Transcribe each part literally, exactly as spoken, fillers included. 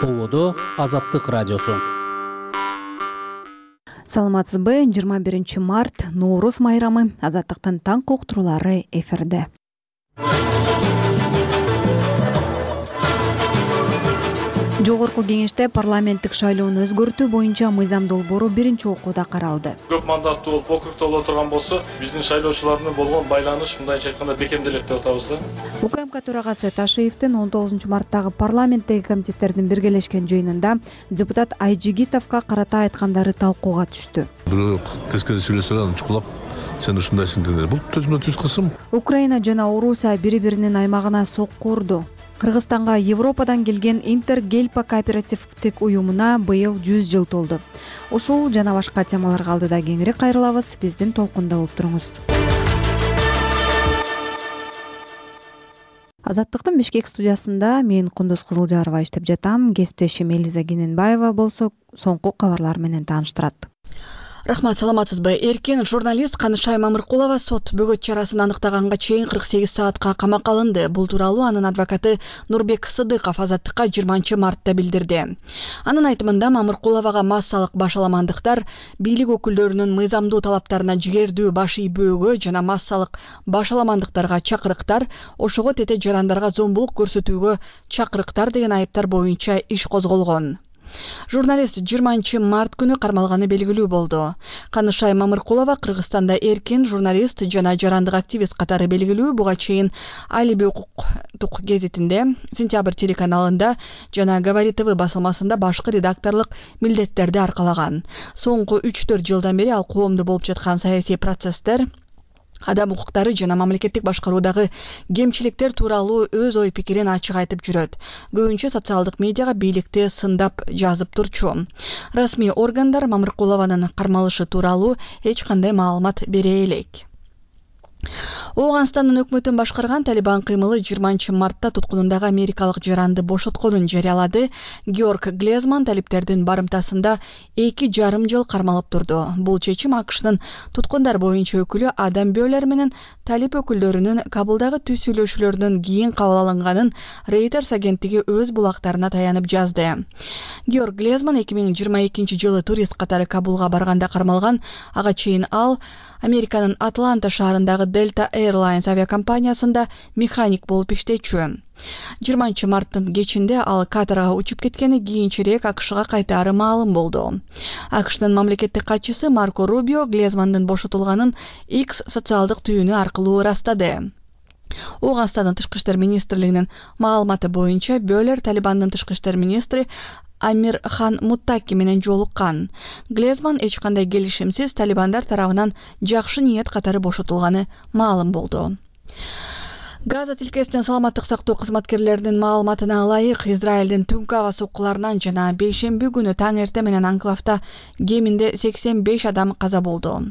Толодо Азаттык радиосу. Саламатсызбы? жыйырма биринчи март Нооруз майрамы. Азаттыктын таң уктуруулары эфирде. Жогорку кеңеште парламенттик шайлоону өзгөртүү боюнча мыйзам долбоору биринчи окууда каралды. Көп мандаттуу болуп округда боло турган болсо, биздин шайлоочулар менен болгон байланыш мындайча айтканда бекемделет деп атабыз да. УКМК төрагасы Ташиевдин он тогузунчу марттагы парламенттеги комитеттердин биргелешкен жыйынында депутат Айжигитовго карата айткандары талкууга түштү. Бирок тескери сүйлөсө анан чукулап сен ушундайсың дегендер. Бул төзмө түз кысым. Украина жана Орусия бири-биринин аймагына сокку урду. Кыргызстанга Европадан келген Интергельпа кооперативдик уюмуна быйыл жүз жыл толду. Ушул жана башка темаларга алдыда кеңири кайрылабыз. Биздин толкунда болуп туруңуз. Азаттыктын Бишкек студиясында мен Кундуз Кызылжарова иштеп жатам. Кесиптешим Элиза Кененбаева болсо соңку кабарлар менен тааныштырат. Рахмат, саламатсызбы? Эркин журналист Канышай Мамыркулова сот бөгөт чарасын аныктаганга чейин кырк сегиз саатка камакка алынды. Бул тууралуу анын адвокаты Нурбек Сыдыков Азаттыкка жыйырманчы мартта билдирди. Анын айтымында Мамыркуловага массалык башаламандыктар, бийлик өкүлдөрүнүн мыйзамдуу талаптарына жигердүү баш ийбөөгө жана массалык башаламандыктарга чакырыктар, ошого тете жарандарга зомбулук көрсөтүүгө чакырыктар деген айыптар боюнча иш козголгон. Журналист жыйырманчы март күнү кармалганы белгилүү болду. Канышай Мамыркулова Кыргызстанда эркин журналист жана жарандык активист катары белгилүү. Буга чейин Алиби укуктук гезитинде, Сентябрь телеканалында жана Говорит ТВ басылмасында башкы редакторлук милдеттерди аркалаган. Соңку үч төрт жылдан бери ал коомдо болуп жаткан саясий процесстер, адам укуктары жана мамлекеттик башкаруудагы кемчиликтер тууралуу өз ой пикирин ачык айтып жүрөт. Көбүнчө социалдык медиага бийликти сындап жазып турчу. Расмий органдар Мамыркулованын кармалышы тууралуу эч кандай маалымат бере элек. Оганстандын өкмөтүн башкарган Талибан кыймылы жыйырманчы мартта туткунундагы америкалык жаранды бошотконун жарыялады. Георг Глезман талиптердин барымтасында эки жарым жыл кармалып турду. Бул чечим АКШнын туткундар боюнча өкүлү Адам Бёлер менен талип өкүлдөрүнүн Кабулдагы түз сүйлөшүүлөрдөн кийин кабыл алынганын Reuters агенттиги өз булактарына таянып жазды. Георг Глезман эки миң жыйырма экинчи жылы турист катары Кабулга барганда кармалган. Ага чейин ал Американын Атланта шаарындагы Delta Airlines авиакомпаниясында механик болуп иштечү. жыйырманчы марттын кечинде ал Катарга учуп кеткени кийинчерээк АКШга кайтаары маалым болду. АКШнын мамлекеттик катчысы Марко Рубио Глезмандын бошотулганын X социалдык түйүнү аркылуу ырастады. Оганстандын тышкы иштер министрлигинин маалыматы боюнча Бёлер Талибандын тышкы иштер министри Амир Хан Муттаки менен жолуккан. Глезман эч кандай келишимсиз Талибандар тарабынан жакшы ниет катары бошотулганы маалым болду. Газа тилкесинин саламаттык сактоо кызматкерлеринин маалыматына ылайык, Израилдин түнкү аба соккуларынан жана бейшемби күнү таң эрте менен анклавда кеминде сексен беш адам каза болду.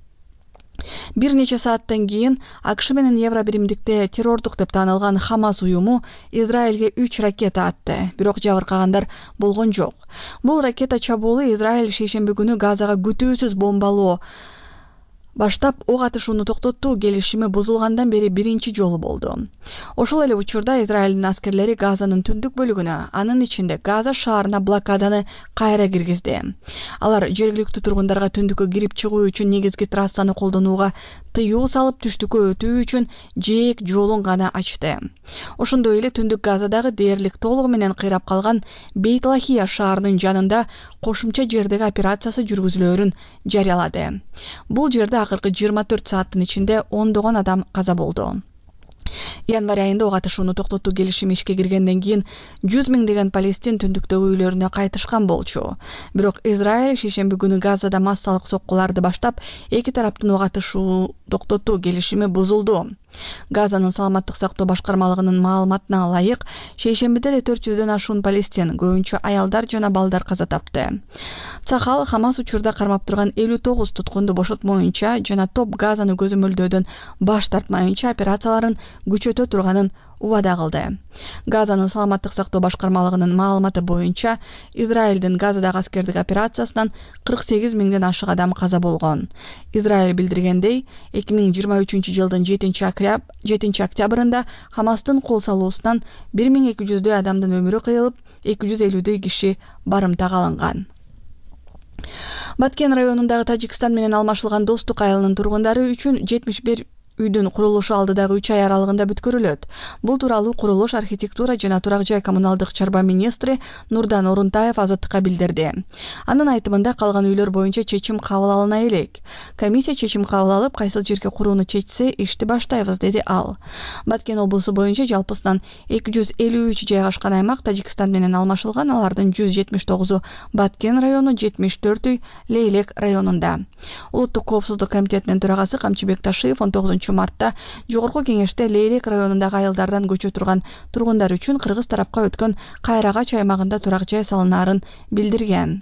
Бир нече сааттан кийин АКШ менен Евро биримдикте террордук деп таанылган Хамас уюму Израилге үч ракета атты, бирок жабыркагандар болгон жок. Бул ракета чабуулу Израиль шейшемби күнү Газага күтүүсүз бомбалоо баштап ок атышууну токтоттуу келишими бузулгандан бери биринчи жолу болду. Ошол эле учурда Израилдин аскерлери Газанын түндүк бөлүгүнө, анын ичинде Газа шаарына блокаданы кайра киргизди. Алар жергиликтүү тургундарга түндүккө кирип чыгуу үчүн негизги трассаны колдонууга тыюу салып, түштүккө өтүү үчүн жээк жолун гана ачты. Ошондой эле түндүк Газадагы дээрлик толугу менен кыйрап калган Бейт-Лахия шаарынын жанында кошумча жердеги операциясы жүргүзүлөөрүн жарыялады. Бул жерде акыркы жыйырма төрт сааттын ичинде ондогон адам каза болду. Январь айында ок атышууну токтотуу келишими ишке киргенден кийин жүз миңдеген палестин түндүктөгү үйлөрүнө кайтышкан болчу. Бирок Израиль шейшемби күнү Газада массалык соккуларды баштап, эки тараптын ок атышуу токтотуу келишими бузулду. Газанын саламаттык сактоо башкармалыгынын маалыматына ылайык, шейшембиде эле төрт жүздөн ашуун палестин, көбүнчө аялдар жана балдар каза тапты. Цахал Хамас учурда кармап турган элүү тогуз туткунду бошотмоюнча жана топ Газаны көзөмөлдөөдөн баш тартмайынча операцияларын күчөтө турганын убада кылды. Газанын саламаттык сактоо башкармалыгынын маалыматы боюнча, Израилдин Газадагы аскердик операциясынан кырк сегиз миңден ашык адам каза болгон. Израиль билдиргендей, эки миң жыйырма үчүнчү жылдын жетинчи октябрында Хамастын кол салуусунан бир миң эки жүздөй адамдын өмүрү кыйылып, эки жүз элүүдөй киши барымтага алынган. Баткен районундагы Тажикстан менен алмашылган Достук айылынын тургундары үчүн жетимиш бир үйдүн курулушу алдыдагы үч ай аралыгында бүткөрүлөт. Бул тууралуу курулуш, архитектура жана турак жай коммуналдык чарба министри Нурдан Орунтаев Азаттыкка билдирди. Анын айтымында калган үйлөр боюнча чечим кабыл алына элек. Комиссия чечим кабыл алып, кайсыл жерге курууну чечсе, ишти баштайбыз, деди ал. Баткен облусу боюнча жалпысынан эки жүз элүү үч жайгашкан аймак Тажикстан менен алмашылган, алардын жүз жетимиш тогузу Баткен району, жетимиш төртү Лейлек районунда. Улуттук коопсуздук комитетинин төрагасы Камчыбек Ташиев он тогузунчу мартта жогорку кеңеште Лейлек районундагы айылдардан көчө турган тургундар үчүн кыргыз тарапка өткөн Кайрагач аймагында турак жай салынаарын билдирген.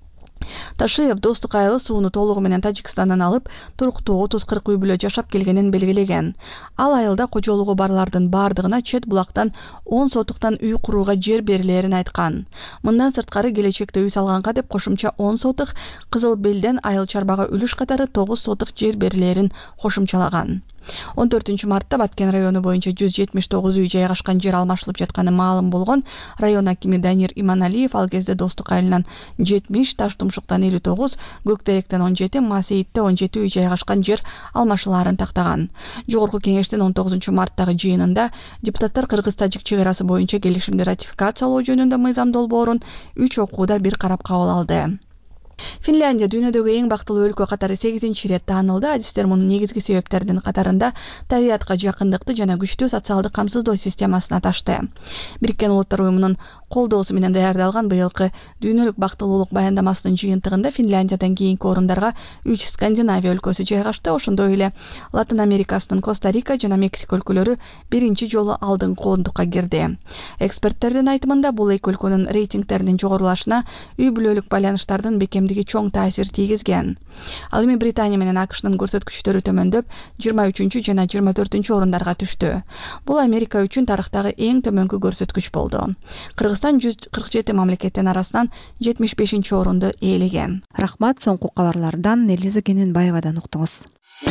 Ташиев Достук айылы сууну толугу менен Тажикстандан алып, туруктуу отуз кырк үй бүлө жашап келгенин белгилеген. Ал айылда кожолугу барлардын бардыгына чет булактан он сотуктан үй курууга жер берилерин айткан. Мындан сырткары келечекте үй салганга деп кошумча он сотук, Кызыл Белден айыл чарбага үлүш катары тогуз сотук жер берилерин кошумчалаган. он төртүнчү мартта Баткен району боюнча жүз жетимиш тогуз үй жайгашкан жер алмашылып жатканы маалым болгон. Район акими Данир Иманалиев ал кезде Достук айылынан жетимиш, Таштумшуктан элүү тогуз, Көктеректен он жети, Масейитте он жети үй жайгашкан жер алмашылаарын тактаган. Жогорку кеңештин он тогузунчу марттагы жыйынында депутаттар Кыргыз-Тажик чек арасы боюнча келишимди ратификациялоо жөнүндө мыйзам долбоорун үч окууда бир карап кабыл алды. Финляндия дүйнөдөгү эң бактылуу өлкө катары сегизинчи ирет таанылды. Адистер мунун негизги себептердин катарында табиятка жакындыкты жана күчтүү социалдык камсыздоо системасын аташты. Бириккен Улуттар уюмунун колдоосу менен даярдалган быйылкы дүйнөлүк бактылуулук баяндамасынын жыйынтыгында Финляндиядан кийинки орундарга үч Скандинавия өлкөсү жайгашты. Ошондой эле Латын Америкасынын Коста-Рика жана Мексика өлкөлөрү биринчи жолу алдыңкы ондукка кирди. Эксперттердин айтымында бул эки өлкөнүн рейтингтеринин жогорулашына үй бүлөлүк байланыштардын бекемдиги чоң таасир тийгизген. Ал эми Британия менен АКШнын көрсөткүчтөрү төмөндөп, жыйырма үчүнчү жана жыйырма төртүнчү орундарга түштү. Бул Америка үчүн тарыхтагы эң төмөнкү көрсөткүч болду. Кыргызстан жүз кырк жети мамлекеттин арасынан жетимиш бешинчи орунду ээлеген. Рахмат, соңку кабарлардан Элиза Кененбаевадан уктуңуз.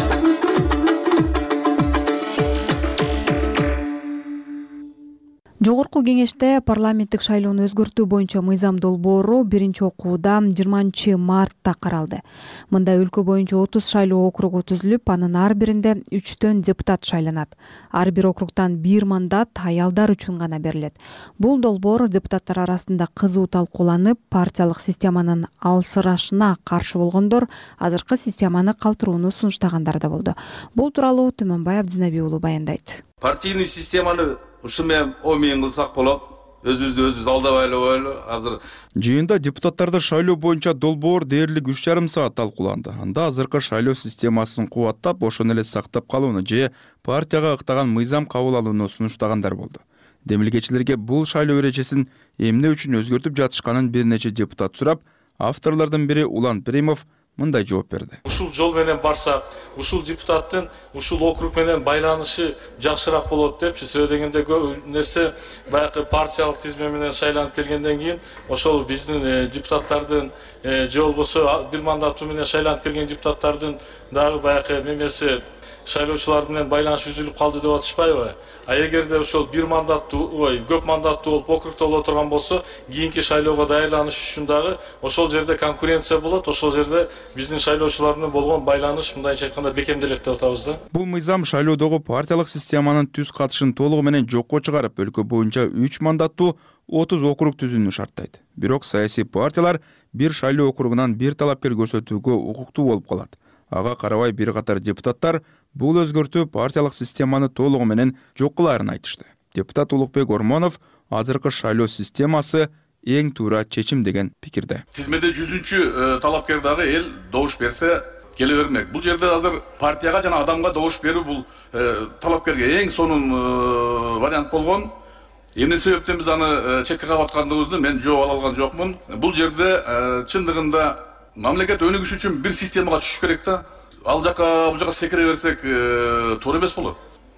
Жогорку кеңеште парламенттик шайлоону өзгөртүү боюнча мыйзам долбоору биринчи окууда жыйырманчы мартта каралды. Мында өлкө боюнча отуз шайлоо округу түзүлүп, анын ар биринде үчтөн депутат шайланат. Ар бир округтан бир мандат аялдар үчүн гана берилет. Бул долбоор депутаттар арасында кызуу талкууланып, партиялык системанын алсырашына каршы болгондор азыркы системаны калтырууну сунуштагандар да болду. Бул тууралуу Түмөнбай Абдинаби уулу баяндайт. Партийный системаны ушумен омейин кылсак болот. Өзүбүздү өзүбүз алдабай эле коелу. Азыр жыйында депутаттарды шайлоо боюнча долбоор дээрлик үч жарым саат талкууланды. Анда азыркы шайлоо системасын кубаттап, ошону эле сактап калууну же партияга ыктаган мыйзам кабыл алууну сунуштагандар болду. Демилгечилерге бул шайлоо эрежесин эмне үчүн өзгөртүп жатышканын бир нече депутат сурап, авторлордун бири Улан Перимов мындай жооп берди. Ушул жол менен барсак, ушул депутаттын ушул округ менен байланышы жакшыраак болот депчи. Себеби дегенде көп нерсе баягы партиялык тизме менен шайланып келгенден кийин ошол биздин депутаттардын же болбосо бир мандаты менен шайланып келген депутаттардын дагы баягы немеси шайлоочулар менен байланыш үзүлүп калды деп атышпайбы? А эгерде ошол бир мандаттуу, ой, көп мандаттуу болуп округда боло турган болсо, кийинки шайлоого даярланыш үчүн дагы ошол жерде конкуренция болот, ошол жерде биздин шайлоочулар менен болгон байланыш мындайча айтканда бекемделет деп атабыз да. Бул мыйзам шайлоодогу партиялык системанын түз катышын толугу менен жокко чыгарып, өлкө боюнча үч мандаттуу отуз округ түзүүнү шарттайт. Бирок саясий партиялар бир шайлоо округунан бир талапкер көрсөтүүгө укуктуу болуп калат. Ага карабай бир катар депутаттар бул өзгөртүү партиялык системаны толугу менен жок кылаарын айтышты. Депутат Улукбек Ормонов азыркы шайлоо системасы эң туура чечим деген пикирде. Тизмеде жүзүнчү талапкер дагы эл добуш берсе келе бермек. Бул жерде азыр партияга жана адамга добуш берүү бул талапкерге эң сонун вариант болгон. Эмне себептен биз аны четке кагып аткандыгыбызды мен жооп ала алган жокмун. Бул жерде чындыгында мамлекет өнүгүш үчүн бир системага түшүш керек да. Ал жака бул жака секире берсек туура эмес болот.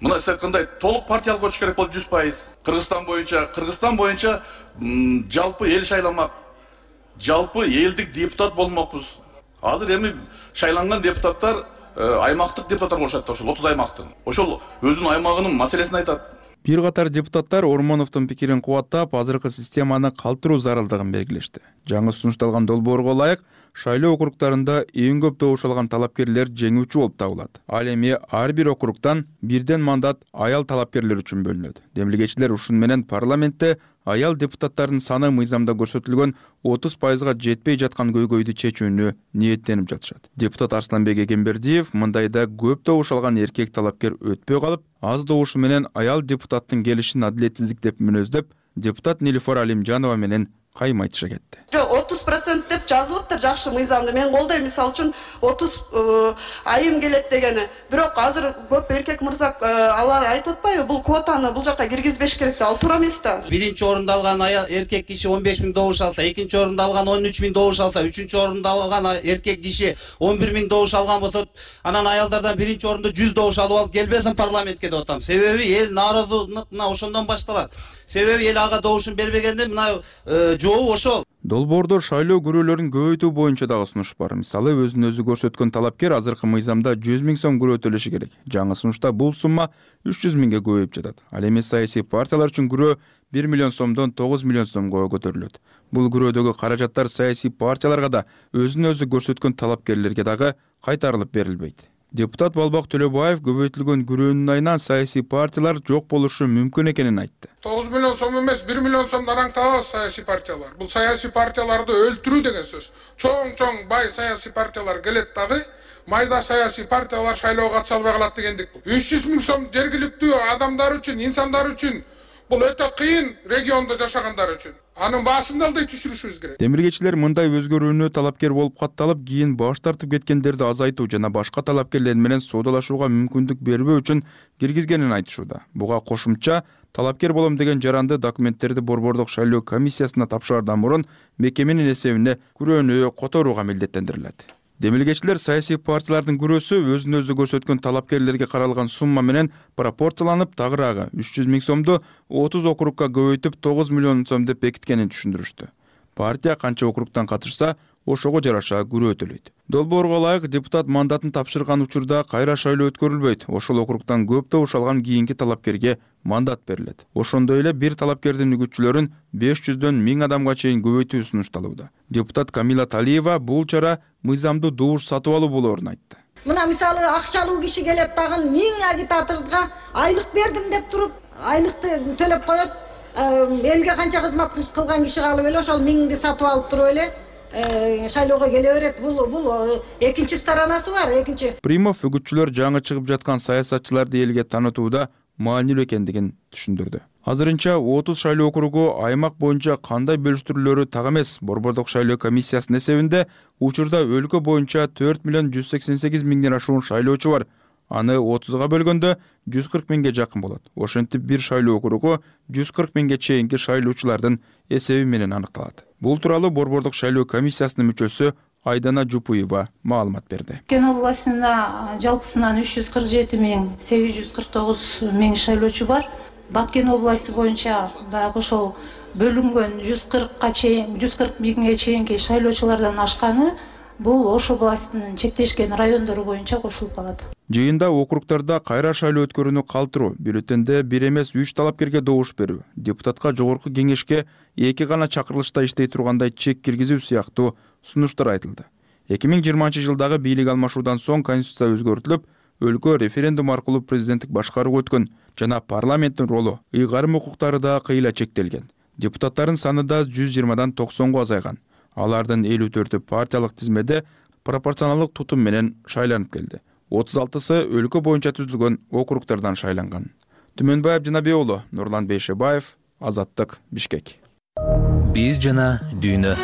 мына сиз айткандай толук партиялык өтүш керек болду жүз пайыз. Кыргызстан боюнча, Кыргызстан боюнча жалпы эл шайламак, жалпы элдик депутат болмокпуз. Азыр эми шайланган депутаттар аймактык депутаттар болушат, ошол отуз аймактын. Ошол өзүнүн аймагынын маселесин айтат. Бир катар депутаттар Ормоновдун пикирин кубаттап, азыркы системаны калтыруу зарылдыгын белгилешти. Жаңы сунушталган долбоорго ылайык, шайлоо округтарында эң көп добуш алган талапкерлер жеңүүчү болуп табылат. Ал эми ар бир округтан бирден мандат аял талапкерлер үчүн бөлүнөт. Демилгечилер ушун менен парламентте аял депутаттардын саны мыйзамда көрсөтүлгөн отуз пайызга жетпей жаткан көйгөйдү чечүүнү ниеттенип жатышат. Депутат Арсланбек Эгембердиев мындайда көп добуш алган эркек талапкер өтпөй калып, аз добушу менен аял депутаттын келишин адилетсиздик деп мүнөздөп, депутат Нилифар Алимжанова менен каймайтыша кетти. Жок, отуз процент деп жазылыптыр, жакшы мыйзамды мен колдойм. Мисалы үчүн отуз айым келет дегени. Бирок азыр көп эркек мырза алар айтып атпайбы, бул квотаны бул жакка киргизбеш керек да, ал туура эмес да. Биринчи орунда алган эркек киши он беш миң добуш алса, экинчи орунда алган он үч миң добуш алса, үчүнчү орунда алган эркек киши он бир миң добуш алган болсо, анан аялдардан биринчи орунда жүз добуш алып алып келбесин парламентке деп атам. Себеби эл нааразылык мына ошондон башталат. Себеби эл ага добушун бербегенде мына жообу ошол. Долбоордо шайлоо күрөөлөрүн көбөйтүү боюнча дагы сунуш бар. Мисалы, өзүн өзү көрсөткөн талапкер азыркы мыйзамда жүз миң сом күрөө төлөшү керек. Жаңы сунушта бул сумма үч жүз миңге көбөйүп жатат. Ал эми саясий партиялар үчүн күрөө бир миллион сомдон тогуз миллион сомго көтөрүлөт. Бул күрөөдөгү каражаттар саясий партияларга да, өзүн өзү көрсөткөн талапкерлерге дагы кайтарылып берилбейт. Депутат Балбак Төлөбаев көбөйтүлгөн күрөөнүн айынан саясий партиялар жок болушу мүмкүн экенин айтты. тогуз миллион сом эмес, бир миллион сомдон араңтабыз саясий партиялар. Бул саясий партияларды өлтүрүү деген сөз. Чоң-чоң бай саясий партиялар келет дагы, майда саясий партиялар шайлоого катыша албай калат дегендик бул. үч жүз миң сом жергиликтүү адамдар үчүн, инсандар үчүн бул өтө кыйын региондо жашагандар үчүн. Анын баасын да алдай түшүрүшүбүз керек. Демиргечилер мындай өзгөрүүнү талапкер болуп катталып, кийин баш тартып кеткендерди азайтуу жана башка талапкерлер менен соодалашууга мүмкүндүк бербөө үчүн киргизгенин айтышууда. Буга кошумча талапкер болом деген жаранды документтерди Борбордук шайлоо комиссиясына тапшырардан мурун мекеменин эсебине күрөөнү которууга милдеттендирилет. Демилгечилер саясий партиялардын күрөөсү өзүн өзү көрсөткөн талапкерлерге каралган сумма менен пропорцияланып, тагыраагы үч жүз миң сомду отуз округка көбөйтүп тогуз миллион сом деп бекиткенин түшүндүрүштү. Партия канча округтан катышса, ошого жараша күрөө төлөйт. Долбоорго ылайык депутат мандатын тапшырган учурда кайра шайлоо өткөрүлбөйт. Ошол округтан көп добуш алган кийинки талапкерге мандат берилет. Ошондой эле бир талапкердин үгүтчүлөрүн беш жүздөн миң адамга чейин көбөйтүү сунушталууда. Депутат Камила Талиева бул чара мыйзамдуу добуш сатып алуу болоорун айтты. Мына мисалы акчалуу киши келет дагы миң агитаторго айлык бердим деп туруп, айлыкты төлөп коет. Элге канча кызмат кылган киши калып эле ошол миңди сатып алып туруп эле шайлоого келе берет. Бул бул экинчи сторонасы бар, экинчи. Примов үгүтчүлөр жаңы чыгып жаткан саясатчыларды элге таанытууда маанилүү экендигин түшүндүрдү. Азырынча отуз шайлоо округу аймак боюнча кандай бөлүштүрүлөрү так эмес. Борбордук шайлоо комиссиясынын эсебинде учурда өлкө боюнча төрт миллион жүз сексен сегиз миңден ашуун шайлоочу бар. Аны отузга бөлгөндө жүз кырк миңге жакын болот. Ошентип бир шайлоо округу жүз кырк миңге чейинки шайлоочулардын эсеби менен аныкталат. Бул тууралуу Борбордук шайлоо комиссиясынын мүчөсү Айдана Жупуева маалымат берди. Кен областында жалпысынан үч жүз кырк жети миң сегиз жүз кырк тогуз миң шайлоочу бар. Баткен областы боюнча дагы ошол бөлүнгөн жүз кыркка чейин, жүз кырк миңге чейинки шайлоочулардан ашканы бул Ош областынын чектешкен райондору боюнча кошулуп калат. Жыйында округтарда кайра шайлоо өткөрүүнү калтыруу, бюллетенде бир эмес үч талапкерге добуш берүү, депутатка жогорку кеңешке эки гана чакырылышта иштей тургандай чек киргизүү сыяктуу сунуштар айтылды. эки миң жыйырманчы жылдагы бийлик алмашуудан соң конституция өзгөртүлүп, өлкө референдум аркылуу президенттик башкарууга өткөн жана парламенттин ролу, ыйгарым укуктары да кыйла чектелген. Депутаттардын саны да жүз жыйырмадан токсонго азайган. Алардын элүү төртү партиялык тизмеде пропорционалдык тутум менен шайланып келди. отуз алтысы өлкө боюнча түзүлгөн округтардан шайланган. Түмөнбаев Жанабек уулу, Нурлан Бейшебаев, Азаттык, Бишкек. Биз жана дүйнө.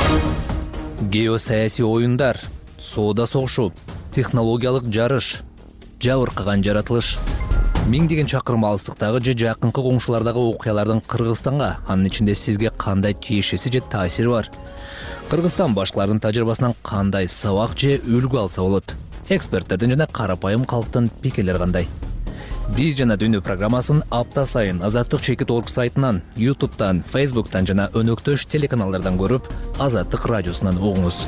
Геосаясий оюндар, соода согушу, технологиялык жарыш, жабыркаган жаратылыш. Миңдеген чакырым алыстыктагы же жакынкы коңшулардагы окуялардын Кыргызстанга, анын ичинде сизге кандай тиешеси же таасири бар? Кыргызстан башкалардын тажрыйбасынан кандай сабак же үлгү алса болот? Эксперттердин жана карапайым калктын пикирлери кандай? Биз жана Дүйнө программасын апта сайын Азаттык чекит точка орг сайтынан, ютубтан, фейсбуктан жана өнөктөш телеканалдардан көрүп, Азаттык радиосунан угуңуз.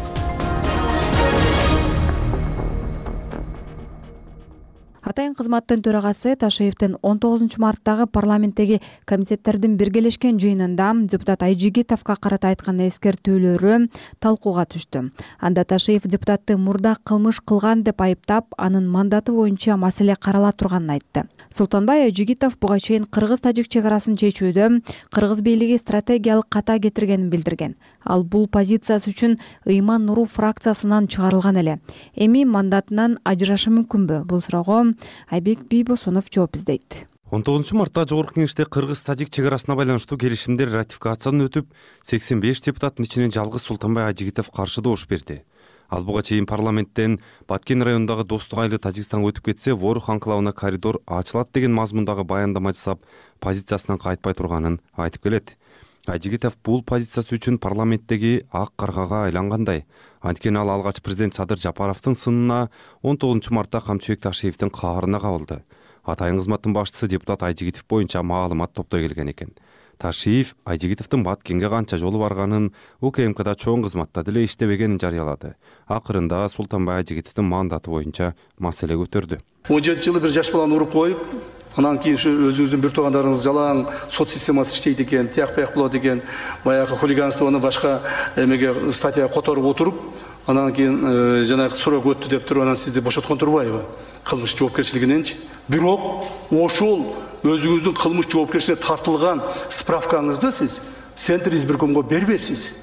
Атайын кызматтын төрагасы Ташиевдин он тогузунчу марттагы парламенттеги комитеттердин биргелешкен жыйынында депутат Айжигитовго карата айткан эскертүүлөрү талкууга түштү. Анда Ташиев депутатты мурда кылмыш кылган деп айыптап, анын мандаты боюнча маселе карала турганын айтты. Султанбай Айжигитов буга чейин кыргыз-тажик чек арасын чечүүдө кыргыз бийлиги стратегиялык ката кетиргенин билдирген. Ал бул позициясы үчүн Ыйман Нуру фракциясынан чыгарылган эле. Эми мандатынан ажырашы мүмкүнбү? Бул суроого Айбек Бийбосунов жооп издейт. он тогузунчу мартта жогорку кеңеште кыргыз-тажик чек арасына байланыштуу келишимдер ратификациядан өтүп, сексен беш депутаттын ичинен жалгыз Султанбай Айжигитов каршы добуш берди. Ал буга чейин парламенттен Баткен районундагы Достук айылы Тажикстанга өтүп кетсе, Ворух анклавына коридор ачылат деген мазмундагы баяндама жасап, позициясынан кайтпай турганын айтып келет. Айжигитов бул позициясы үчүн парламенттеги ак каргага айлангандай. Анткени ал алгач президент Садыр Жапаровдун сынына он тогузунчу мартта Камчыбек Ташиевдин каарына кабылды. Атайын кызматтын башчысы депутат Айжигитов боюнча маалымат топтой келген экен. Ташиев Айжигитовдун Баткенге канча жолу барганын, УКМКда чоң кызматта деле иштебегенин жарыялады. Акырында Султанбай Айжигитовдун мандаты боюнча маселе көтөрдү. он жети жылы бир жаш баланы уруп коюп, анан кийин ушу өзүңүздүн бир туугандарыңыз жалаң сот системасы иштейт экен, тияк бияк болот экен, баягы хулиганствону башка эмеге статья которуп отуруп, анан кийин жанагы срок өттү деп туруп, анан сизди бошоткон турбайбы? Кылмыш жоопкерчилигиненчи. Бирок ошол өзүңүздүн кылмыш жоопкерчилигине тартылган справкаңызды сиз Центр избиркомго бербепсиз.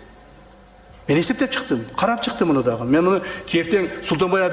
Мен эсептеп чыктым, карап чыктым муну дагы. Мен муну кертең Султанбай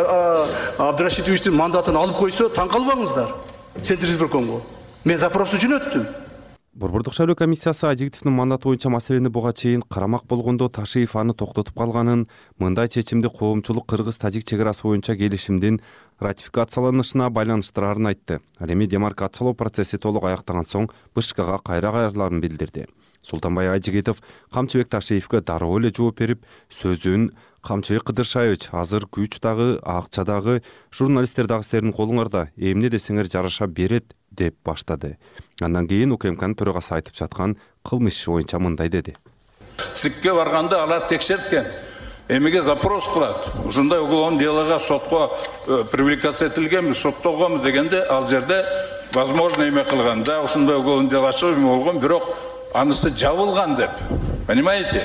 Абдрашитовичтин мандатын алып койсо, таң калбаңыздар. Центр избиркомго. Мен запрос үчүн өттүм. Борбордук шайлоо комиссиясы Айжигитовдун мандаты боюнча маселени буга чейин карамак болгондо Ташиев аны токтотуп калганын, мындай чечимди коомчулук кыргыз-тажик чек арасы боюнча келишимдин ратификацияланышына байланыштырарын айтты. Ал эми демаркациялоо процесси толук аяктаган соң БШКга кайра кайрыларын билдирди. Султанбай Айжигитов Камчыбек Ташиевге дароо эле жооп берип, сөзүн Камчыбек Кыдыршаевич, азыр күч дагы, акча дагы, журналисттер дагы силердин колуңарда, эмне десеңер жараша берет деп баштады. Андан кийин УКМКнын төрагасы айтып жаткан кылмыш иши боюнча мындай деди. ЦИКке барганда алар текшерткен. Эмеге запрос кылат. Ушундай уголовный делого сотко привлекация этилгенби, соттолгонбу дегенде ал жерде возможно эме кылганда ушундай уголовный дело ачылып эме болгон, бирок анысы жабылган деп. Понимаете?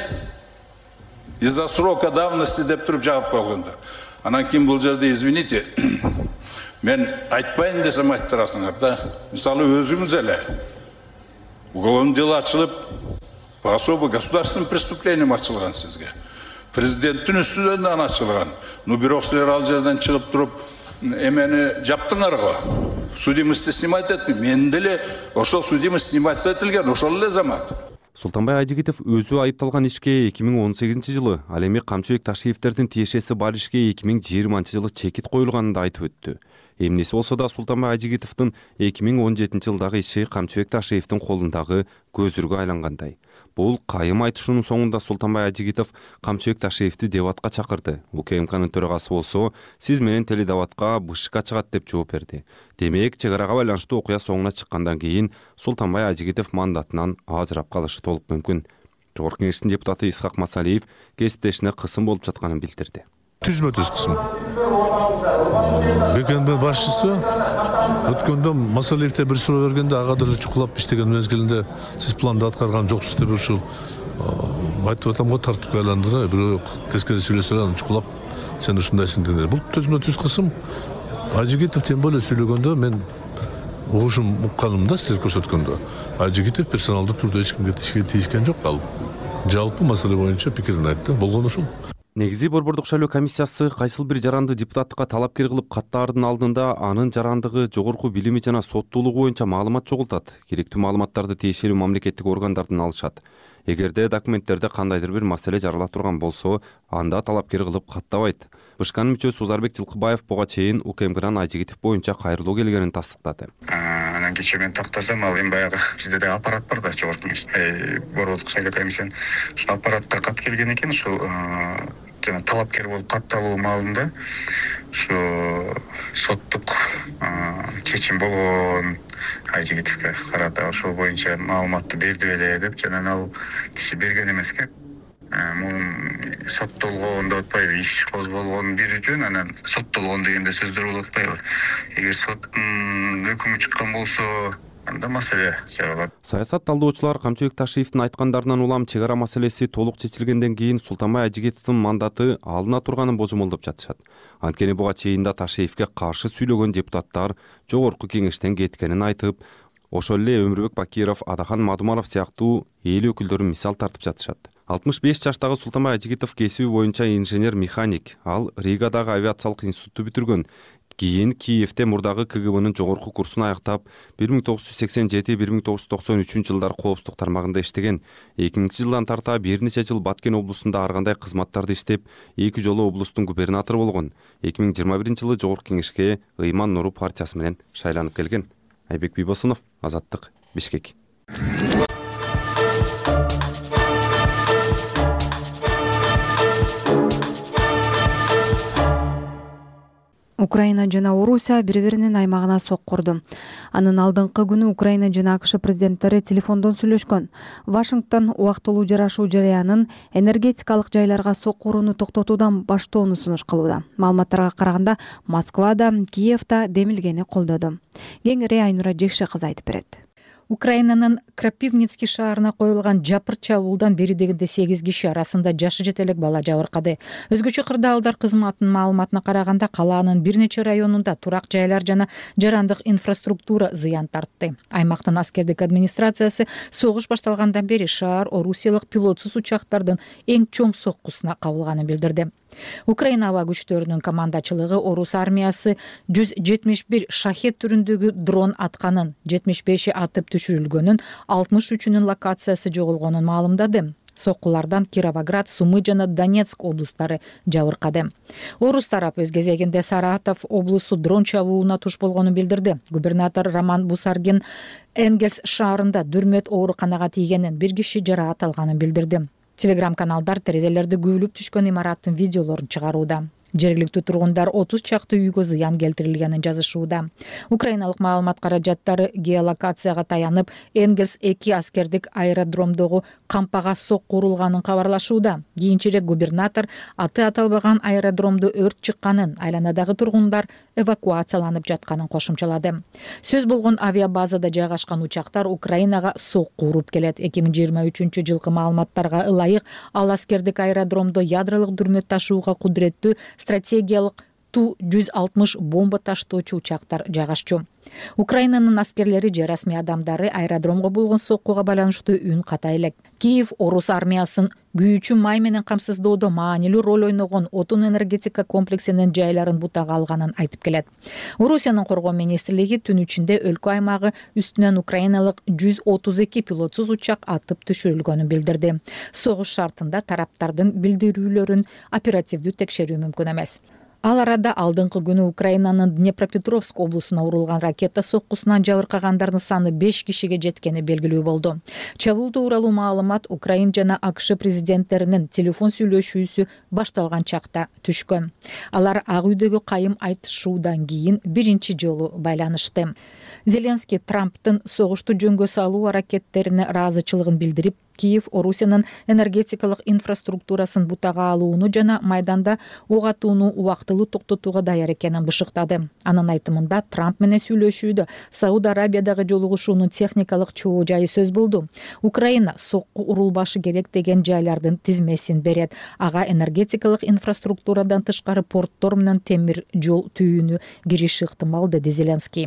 Из-за срока давности деп туруп жагып койгондар. Анан кийин бул жерде извините, мен айтпайын десем айттырасыңар да. Мисалы өзүңүз эле уголовный дело ачылып, по особо государственным преступлениям ачылган сизге. Президенттин үстүнөн ачылган. Ну бирок силер ал жерден чыгып туруп эмени жаптыңар го. Судимости снимать этми. Мен деле ошол судимость снимать этилген, ошол эле замат. Султанбай Айжигитов өзү айыпталган ишке эки миң он сегизинчи жылы, ал эми Камчыбек Ташиевдердин тиешеси бар ишке эки миң жыйырманчы жылы чекит коюлганын да айтып өттү. Эмнеси болсо да Султанбай Айжигитовдун эки миң он жетинчи жылдагы иши Камчыбек Ташиевдин колундагы көзүргө айлангандай. Бул кайым айтышынын соңунда Султанбай Айжигитов Камчыбек Ташиевди дебатка чакырды. УКМКнын төрагасы болсо, сиз менен теледебатка БШК чыгат деп жооп берди. Демек, чек арага байланыштуу окуя соңуна чыккандан кийин Султанбай Айжигитов мандатынан ажырап калышы толук мүмкүн. Жогорку кеңештин депутаты Исхак Масалиев кесиптешине кысым болуп жатканын билдирди. Түзмө түз кысым. БКНБ башчысы өткөндө Масалиевте бир суроо бергенде ага деле чукулап иштеген мезгилинде сиз планды аткарган жоксуз деп ушул айтып атам го, тартипке айландыра, бирөө тескери сүйлөсө аны чукулап сен ушундайсың дегендер. Бул түзмө түз кысым. Айжигитов тем более сүйлөгөндө мен угушум укканым да, силер көрсөткөндө. Айжигитов персоналдуу турда эч кимге тийишкен жок, ал жалпы маселе боюнча пикирин айтты. Болгон ушул. Негизи Борбордук шайлоо комиссиясы кайсыл бир жаранды депутаттыкка талапкер кылып каттаардын алдында анын жарандыгы, жогорку билими жана соттуулугу боюнча маалымат чогултат. Керектүү маалыматтарды тиешелүү мамлекеттик органдардан алышат. Эгерде документтерде кандайдыр бир маселе жарала турган болсо, анда талапкер кылып каттабайт. БШКнын мүчөсү Узарбек Жылкыбаев буга чейин УКМКнын Айжигитов боюнча кайрылуу келгенин тастыктады. Анан кечээ мен тактасам, ал эми баягы бизде да аппарат бар да, жогорку Борбордук шайлоо комиссиянын ушул аппаратка кат келген экен, ушул жана талапкер болуп катталуу маалында ушу соттук чечим болгон Айжигитовго карата ошол боюнча маалыматты берди беле деп жана ал киши берген эмес экен. Мун соттолгон деп атпайбы, иш козголгон бир үчүн анан соттолгон дегенде сөздөр болуп атпайбы. Эгер соттун өкүмү чыккан болсо, анда маселе чыгат. Саясат талдоочулар Камчыбек Ташиевдин айткандарынан улам чек ара маселеси толук чечилгенден кийин Султанбай Айжигитовдун мандаты алына турганын божомолдоп жатышат. Анткени буга чейин да Ташиевге каршы сүйлөгөн депутаттар жогорку кеңештен кеткенин айтып, ошол эле Өмүрбек Бакиров, Адахан Мадумаров сыяктуу эл өкүлдөрү мисал тартып жатышат. алтымыш беш жаштагы Султанбай Айжигитов кесиби боюнча инженер-механик. Ал Ригадагы авиациялык институтту бүтүргөн. Кийин Киевде мурдагы ка гэ бнын жогорку курсун аяктап, бир миң тогуз жүз сексен жети — бир миң тогуз жүз токсон үчүнчү жылдар коопсуздук тармагында иштеген. эки миңинчи жылдан тарта бир нече жыл Баткен облусунда ар кандай кызматтарды иштеп, эки жолу облустун губернатору болгон. эки миң жыйырма биринчи жылы жогорку кеңешке Ыйман Нуру партиясы менен шайланып келген. Айбек Бийбосунов, Азаттык, Бишкек. Украина жана Орусия бири-биринин аймагына соккурду. Анын алдыңкы күнү Украина жана АКШ президенттери телефондон сүйлөшкөн. Вашингтон убактылуу жарашуу жарыянын энергетикалык жайларга соккурууну токтотуудан баштоону сунуш кылууда. Маалыматтарга караганда, Москвада, Киевда демилгени колдоду. Кеңири Айнура Жекше кызы айтып берет. Украинанын Крапивницкий шаарына коюлган жапыр чабуулдан бери дегенде сегиз киши, арасында жашы жете элек бала жабыркады. Өзгөчө кырдаалдар кызматынын маалыматына караганда, калаанын бир нече районунда турак жайлар жана жарандык инфраструктура зыян тартты. Аймактын аскердик администрациясы согуш башталгандан бери шаар орусиялык пилотсуз учактардын эң чоң соккусуна кабылганын билдирди. Украина аба күчтөрүнүн командачылыгы Орус армиясы жүз жетимиш бир шахет түрүндөгү дрон атканын, жетимиш беши атып түшүрүлгөнүн, алтымыш үчүнүн локациясы жоголгонун маалымдады. Соккулардан Кировоград, Сумы жана Донецк облустары жабыркады. Орус тарап өз кезегинде Саратов облусу дрон чабуулуна туш болгонун билдирди. Губернатор Роман Бусаргин Энгельс шаарында дүрмөт ооруканага тийгенин, бир киши жараат алганын билдирди. Телеграм-каналдар терезелерди күбүлүп түшкөн имараттын видеолорун чыгарууда. Жергиликтүү тургундар отуз чакты үйгө зыян келтирилгенин жазышууда. Украиналык маалымат каражаттары геолокацияга таянып, Энгельс эки аскердик аэродромдогу кампага сокку урулганын кабарлашууда. Кийинчерээк губернатор аты аталбаган аэродромдо өрт чыкканын, айланадагы тургундар эвакуацияланып жатканын кошумчалады. Сөз болгон авиабазада жайгашкан учактар Украинага сокку уруп келет. эки миң жыйырма үчүнчү жылкы маалыматтарга ылайык, ал аскердик аэродромдо ядролук дүрмөт ташууга кудуреттүү стратегиялык Ту жүз алтымыш бомба таштоочу учактар жайгашчу. Украинанын аскерлери же расмий адамдары аэродромго болгон соккуга байланыштуу үн ката элек. Киев Орус армиясын күйүүчү май менен камсыздоодо маанилүү роль ойногон отун энергетика комплексинин жайларын бутага алганын айтып келет. Орусиянын коргоо министрлиги түн ичинде өлкө аймагы үстүнөн украиналык жүз отуз эки пилотсуз учак атып түшүрүлгөнүн билдирди. Согуш шартында тараптардын билдирүүлөрүн оперативдүү текшерүү мүмкүн эмес. Ал арада алдыңкы күнү Украинанын Днепропетровск облусуна урулган ракета соккусунан жабыркагандардын саны беш кишиге жеткени белгилүү болду. Чабуул тууралуу маалымат Украин жана АКШ президенттеринин телефон сүйлөшүүсү башталган чакта түшкөн. Алар Ак үйдөгү кайым айтышуудан кийин биринчи жолу байланышты. Зеленский Трамптын согушту жөнгө салуу аракеттерине ыраазычылыгын билдирип, Киев Орусиянын энергетикалык инфраструктурасын бутага алууну жана майданда ок атууну убактылуу токтотууга даяр экенин бышыктады. Анын айтымында Трамп менен сүйлөшүүдө Сауд Арабиядагы жолугушуунун техникалык чоо жайы сөз болду. Украина сокку урулбашы керек деген жайлардын тизмесин берет. Ага энергетикалык инфраструктурадан тышкары порттор менен темир жол түйүүнү кириши ыктымал, деди Зеленский.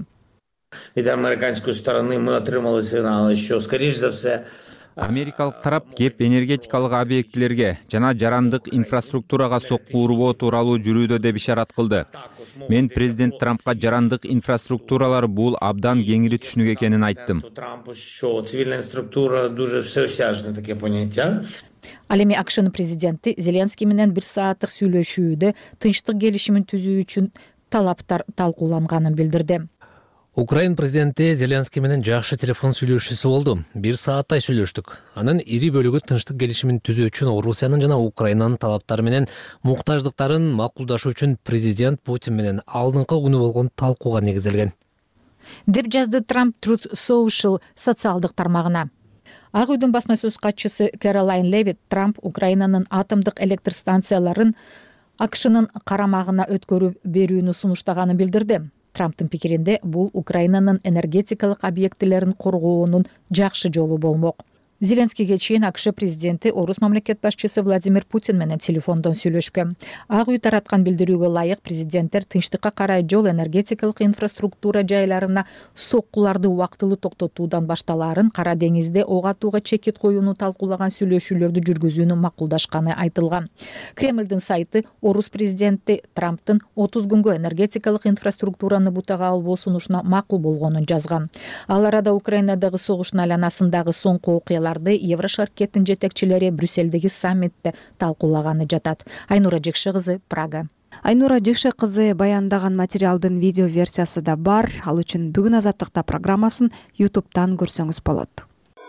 Від американської сторони ми отримали сигнали, що, скоріш за все, Америкалык тарап кеп энергетикалык объектилерге жана жарандык инфраструктурага сокку уруу тууралуу жүрүүдө деп ишарат кылды. Мен президент Трампка жарандык инфраструктуралар бул абдан кеңири түшүнүк экенин айттым. Трампу, що цивільна інфраструктура дуже всеосяжне таке поняття. Ал эми АКШнын президенти Зеленский менен бир сааттык сүйлөшүүдө тынчтык келишимин түзүү үчүн талаптар талкууланганын билдирди. Украин президенти Зеленский менен жакшы телефон сүйлөшүүсү болду. Бир сааттай сүйлөштүк. Анын ири бөлүгү тынчтык келишимин түзүү үчүн Орусиянын жана Украинанын талаптары менен муктаждыктарын макулдашуу үчүн президент Путин менен алдыңкы күнү болгон талкууга негизделген, деп жазды Трамп Truth Social социалдык тармагына. Ак үйдүн басма сөз катчысы Кэролайн Левит Трамп Украинанын атомдук электр станцияларын АКШнын карамагына өткөрүп берүүнү сунуштаганын билдирди. Трамптын пикиринде бул Украинанын энергетикалык объектилерин коргоонун жакшы жолу болмок. Зеленскийге чейин АКШ президенти Орус мамлекет башчысы Владимир Путин менен телефондон сүйлөшкөн. Ак үй тараткан билдирүүгө ылайык президенттер тынчтыкка карай жол энергетикалык инфраструктура жайларына соккуларды убактылуу токтотуудан башталаарын, Кара деңизде ок атууга чекит коюуну талкуулаган сүйлөшүүлөрдү жүргүзүүнү макулдашканы айтылган. Кремлдин сайты Орус президенти Трамптын отуз күнгө энергетикалык инфраструктураны бутага албоо сунушуна макул болгонун жазган. Ал арада Украинадагы согуштун айланасындагы соңку окуялар Еврошаркеттин жетекчилери Брюссельдеги саммитте талкуулаганы жатат. Айнура Жекше кызы, Прага. Айнура Жекше кызы баяндаган материалдын видео версиясы да бар. Ал үчүн бүгүн Азаттыкта программасын ютубтан көрсөңүз болот.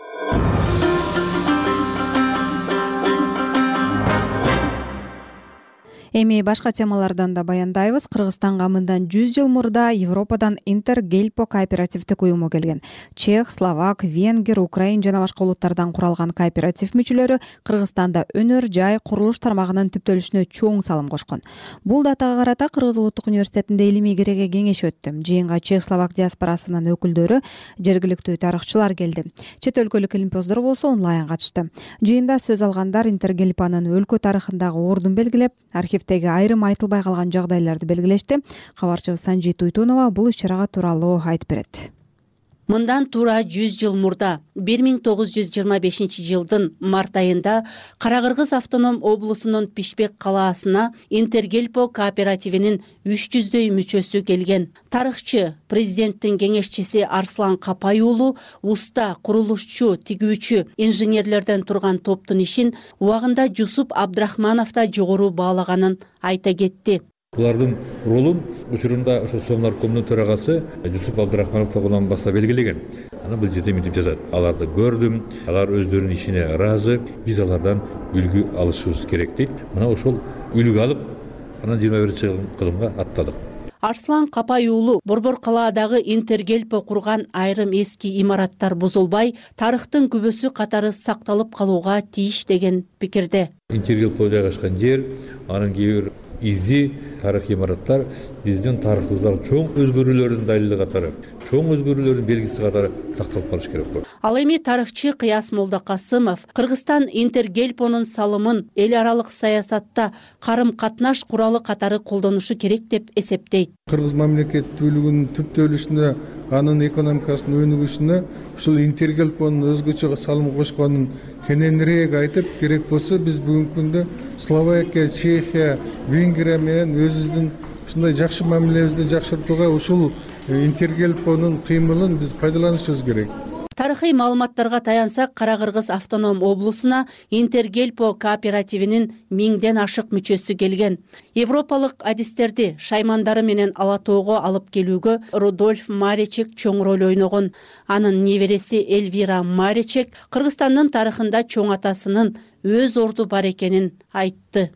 Эми башка темалардан да баяндайбыз. Кыргызстанга мындан жүз жыл мурда Европадан Интергельпо кооперативдик уюму келген. Чех, словак, венгер, украин жана башка улуттардан куралган кооператив мүчөлөрү Кыргызстанда өнөр, жай, курулуш тармагынын түптөлүшүнө чоң салым кошкон. Бул датага карата Кыргыз улуттук университетинде илимий кереге кеңеш өттү. Жыйынга чех, словак диаспорасынын өкүлдөрү, жергиликтүү тарыхчылар келди. Чет өлкөлүк илимпоздор болсо онлайн катышты. Жыйында сөз алгандар Интергельпонун өлкө тарыхындагы ордун белгилеп, архив айрым айтылбай калган жагдайларды белгилешти. Кабарчыбыз Санжи Туйтунова бул иш-чарага тууралуу айтып берет. Мындан туура жүз жыл мурда бир миң тогуз жүз жыйырма бешинчи жылдын март айында Кара-Кыргыз автоном облусунун Пишпек калаасына Интергельпо кооперативинин үч жүздөй мүчөсү келген. Тарыхчы, президенттин кеңешчиси Арслан Капай уулу уста курулушчу, тигүүчү, инженерлерден турган топтун ишин убагында Жусуп Абдрахманов да жогору баалаганын айта кетти. Булардын ролун учурунда ошо Совнаркомдун төрагасы Жусуп Абдрахманов тогунан баса белгилеген. Аны бул жерде мынтип жазат. Аларды көрдүм, алар өздөрүнүн ишине ыраазы, биз алардан үлгү алышыбыз керек дейт. Мына ошол үлгү алып, анан жыйырма биринчи кылымга аттадык. Арслан Капай уулу Борбор калаадагы Интергельпо курган айрым эски имараттар бузулбай, тарыхтын күбөсү катары сакталып калууга тийиш деген пикирде. Интергельпо жайгашкан жер, анын кээ бир изи тарых имараттар биздин тарыхыбыздагы чоң өзгөрүүлөрдүн далили катары, чоң өзгөрүүлөрдүн белгиси катары сакталып калыш керек болот. Ал эми тарыхчы Кыяс Молдокасымов Кыргызстан Интергельпонун салымын эл аралык саясатта карым-катнаш куралы катары колдонушу керек деп эсептейт. Кыргыз мамлекеттүүлүгүнүн түптөлүшүнө, анын экономикасынын өнүгүшүнө ушул Интергельпонун өзгөчө салым кошконун кененирээк айтып, керек болсо биз бүгүнкү күндө Словакия, Чехия, Венгрия менен өзүбүздүн ушундай жакшы мамилебизди жакшыртууга ушул Интергельпонун кыймылын биз пайдаланышыбыз керек. Тарыхый маалыматтарга таянсак, Кара-Кыргыз автоном облусуна Интергельпо кооперативинин миңден ашык мүчөсү келген. Европалык адистерди шаймандары менен ала тоого алып келүүгө Рудольф Маречек чоң роль ойногон. Анын небереси Эльвира Маречек Кыргызстандын тарыхында чоң атасынын өз орду бар экенин айтты.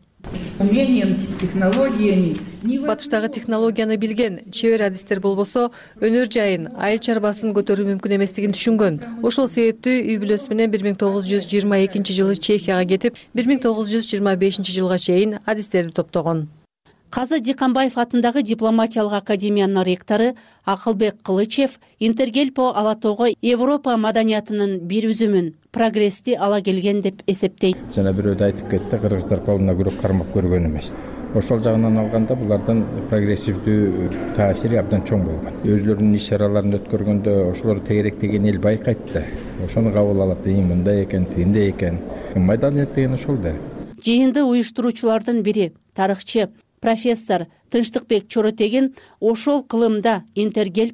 Батыштагы технологияны билген, чебер адистер болбосо, өнөр жайын, айыл чарбасын көтөрүү мүмкүн эместигин түшүнгөн. Ошол себептүү үй бүлөсү менен бир миң тогуз жүз жыйырма экинчи жылы Чехияга кетип, бир миң тогуз жүз жыйырма бешинчи жылга чейин адистерди топтогон. Казы Диканбаев атындагы дипломатиялык академиянын ректору Акылбек Кылычев Интергельпо ала тоого Европа маданиятынын бир үзүмүн, прогрессти ала келген деп эсептейт. Жана бирөөдө айтып кетти, кыргыздар колуна күрөк кармап көргөн эмес. Ошол жагынан алганда булардын прогрессивдүү таасири абдан чоң болгон. Өзлөрүнүн иш-чараларын өткөргөндө ошолор тегеректеген эл байкайт да. Ошону кабыл алат, мындай экен, тигиндей экен. Маданият деген ошол да. Жыйынды уюштуруучулардын бири, тарыхчы профессор Тынчтыкбек Чоротегин ошол кылымда Интергельпо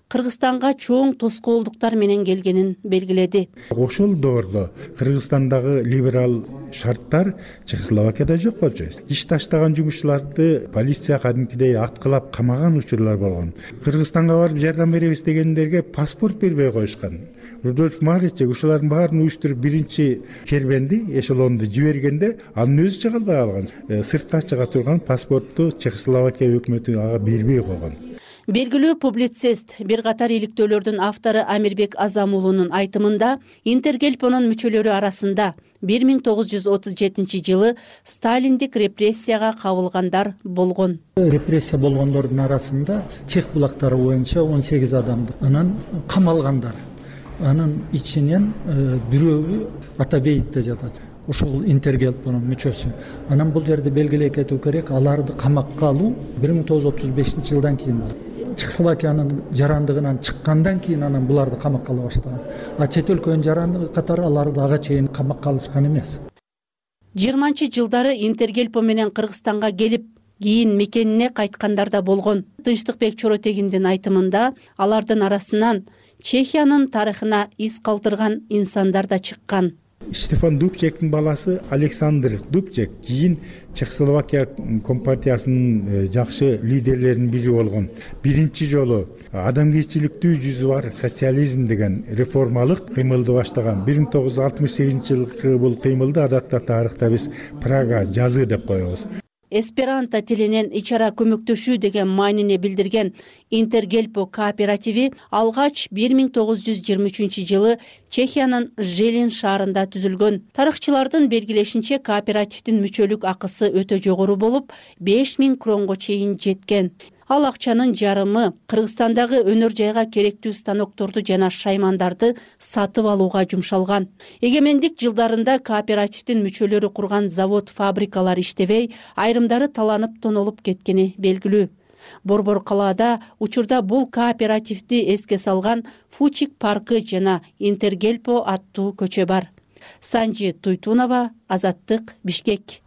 Кыргызстанга чоң тоскоолдуктар менен келгенин белгиледи. Ошол доордо Кыргызстандагы либерал шарттар Чехословакияда жок болчу. Иш таштаган жумушчуларды полиция кадимкидей аткылап камаган учурлар болгон. Кыргызстанга барып жардам беребиз дегендерге паспорт бербей коюшкан. Рудольф Маричек ушулардын баарын уюштуруп биринчи кербенди, эшелонду жибергенде анын өзү чыга албай калган. Сыртка чыга турган паспортту Чехословакия өкмөтү ага бербей койгон. Белгилүү публицист, бир катар иликтөөлөрдүн автору Амирбек Азамуулунун айтымында Интергельпонун мүчөлөрү арасында бир миң тогуз жүз отуз жетинчи жылы сталиндик репрессияга кабылгандар болгон. Репрессия болгондордун арасында Чех булактары боюнча он сегиз адамды, анан камалгандар. Анын ичинен бирөөгү Атабеевде жатат. Ошол Интергельпонун мүчөсү. Анан бул жерде белгилей кетүү керек, аларды камакка алуу бир миң тогуз жүз отуз бешинчи жылдан кийин болду. Чехословакиянын жарандыгынан чыккандан кийин анан буларды камакка ала баштаган. А чет өлкөнүн жарандыгы катары аларды ага чейин камакка алышкан эмес. жыйырманчы жылдары Интергельпо менен Кыргызстанга келип, кийин мекенине кайткандар да болгон. Тынчтыкбек Чоротегиндин айтымында алардын арасынан Чехиянын тарыхына из калтырган инсандар да чыккан. Штефан Дубчектин баласы Александр Дубчек кийин Чехословакия компартиясынын жакшы лидерлеринин бири болгон. Биринчи жолу адамгерчиликтүү жүзү бар социализм деген реформалык кыймылды баштаган. бир миң тогуз жүз алтымыш сегизинчи жылкы бул кыймылды адатта тарыхта биз Прага жазы деп коебуз. Эсперанто тилинен ичара көмөктөшүү деген маанине билдирген Интергельпо кооперативи алгач бир миң тогуз жүз жыйырма үчүнчү жылы Чехиянын Желин шаарында түзүлгөн. Тарыхчылардын белгилешинче кооперативдин мүчөлүк акысы өтө жогору болуп, беш миң кронго чейин жеткен. Ал акчанын жарымы Кыргызстандагы өнөр жайга керектүү станокторду жана шаймандарды сатып алууга жумшалган. Эгемендик жылдарында кооперативдин мүчөлөрү курган завод, фабрикалар иштебей, айрымдары таланып тонолуп кеткени белгилүү. Борбор калаада учурда бул кооперативди эске салган Фучик паркы жана Интергельпо аттуу көчө бар. Санжи Туйтунова, Азаттык, Бишкек.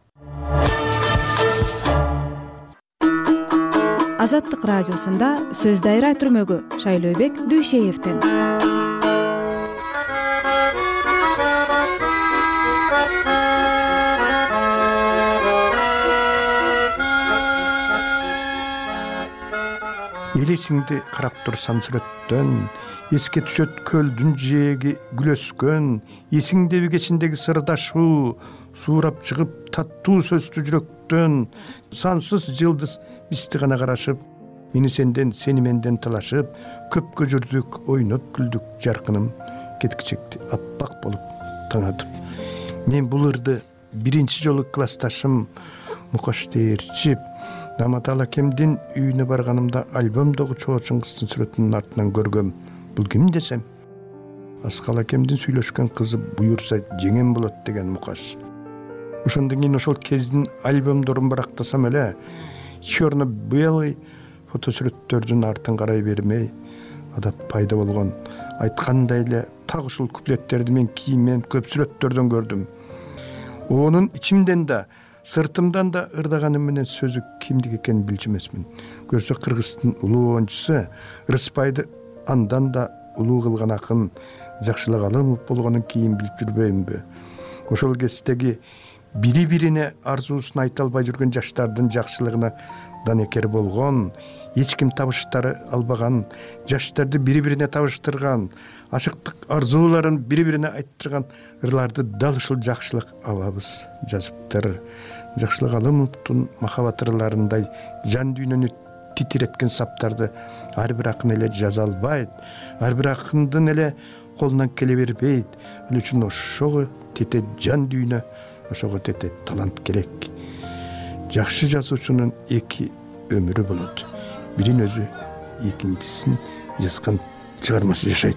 Азаттык радиосунда сөз дайра түрмөгү Шайлообек Дүйшеевден. Элесиңди карап турсам сүрөттөн, эске түшөт көлдүн жээги күлөскөн, эсиңдеби кечиндеги сырдашуу, суурап чыгып таттуу сөздү жүрөктөн, сансыз жылдыз бизди гана карашып, мени сенден, сени менден талашып, көпкө жүрдүк, ойноп күлдүк, жаркыным кеткичекти аппак болуп таңатып. Мен бул ырды биринчи жолу классташым Мукаш Дээрчип Наматал акемдин үйүнө барганымда альбомдогу Чоочун кыздын сүрөтүнүн артынан көргөм. Бул ким десем, Аскал акемдин сүйлөшкөн кызы буюрса жеңем болот деген Мукаш. Ошондон кийин ошол кездин альбомдорун барактасам эле, черно-белый фотосүрөттөрдүн артын карай бермей, адат пайда болгон. Айткандай эле так ушул куплеттерди мен кийин мен көп сүрөттөрдөн көрдүм. Онун ичимден да, сыртымдан да ырдаганым менен сөзү кимдик экенин билчү эмесмин. Көрсө Кыргыздын улуу оюнчусу Рыспайды андан да улуу кылган акын Жакшылык Алымов болгонун кийин билип жүрбөймүнбү? Ошол кездеги бири-бирине арзуусун айта албай жүргөн жаштардын жакшылыгына данекер болгон, эч ким табыштары албаган, жаштарды бири-бирине табыштырган, ашыктык арзууларын бири-бирине айттырган ырларды дал ушул Жакшылык абабыз жазыптыр. Жакшылык Алымовдун махабат ырларындай жан дүйнөнү титиреткен саптарды ар бир акын эле жаза албайт, ар бир акындын эле колунан келе бербейт. Ал үчүн ошого тете жан дүйнө, ошого тете талант керек. Жакшы жазуучунун эки өмүрү болот. Бирин өзү, экинчисин жазган чыгармасы жашайт.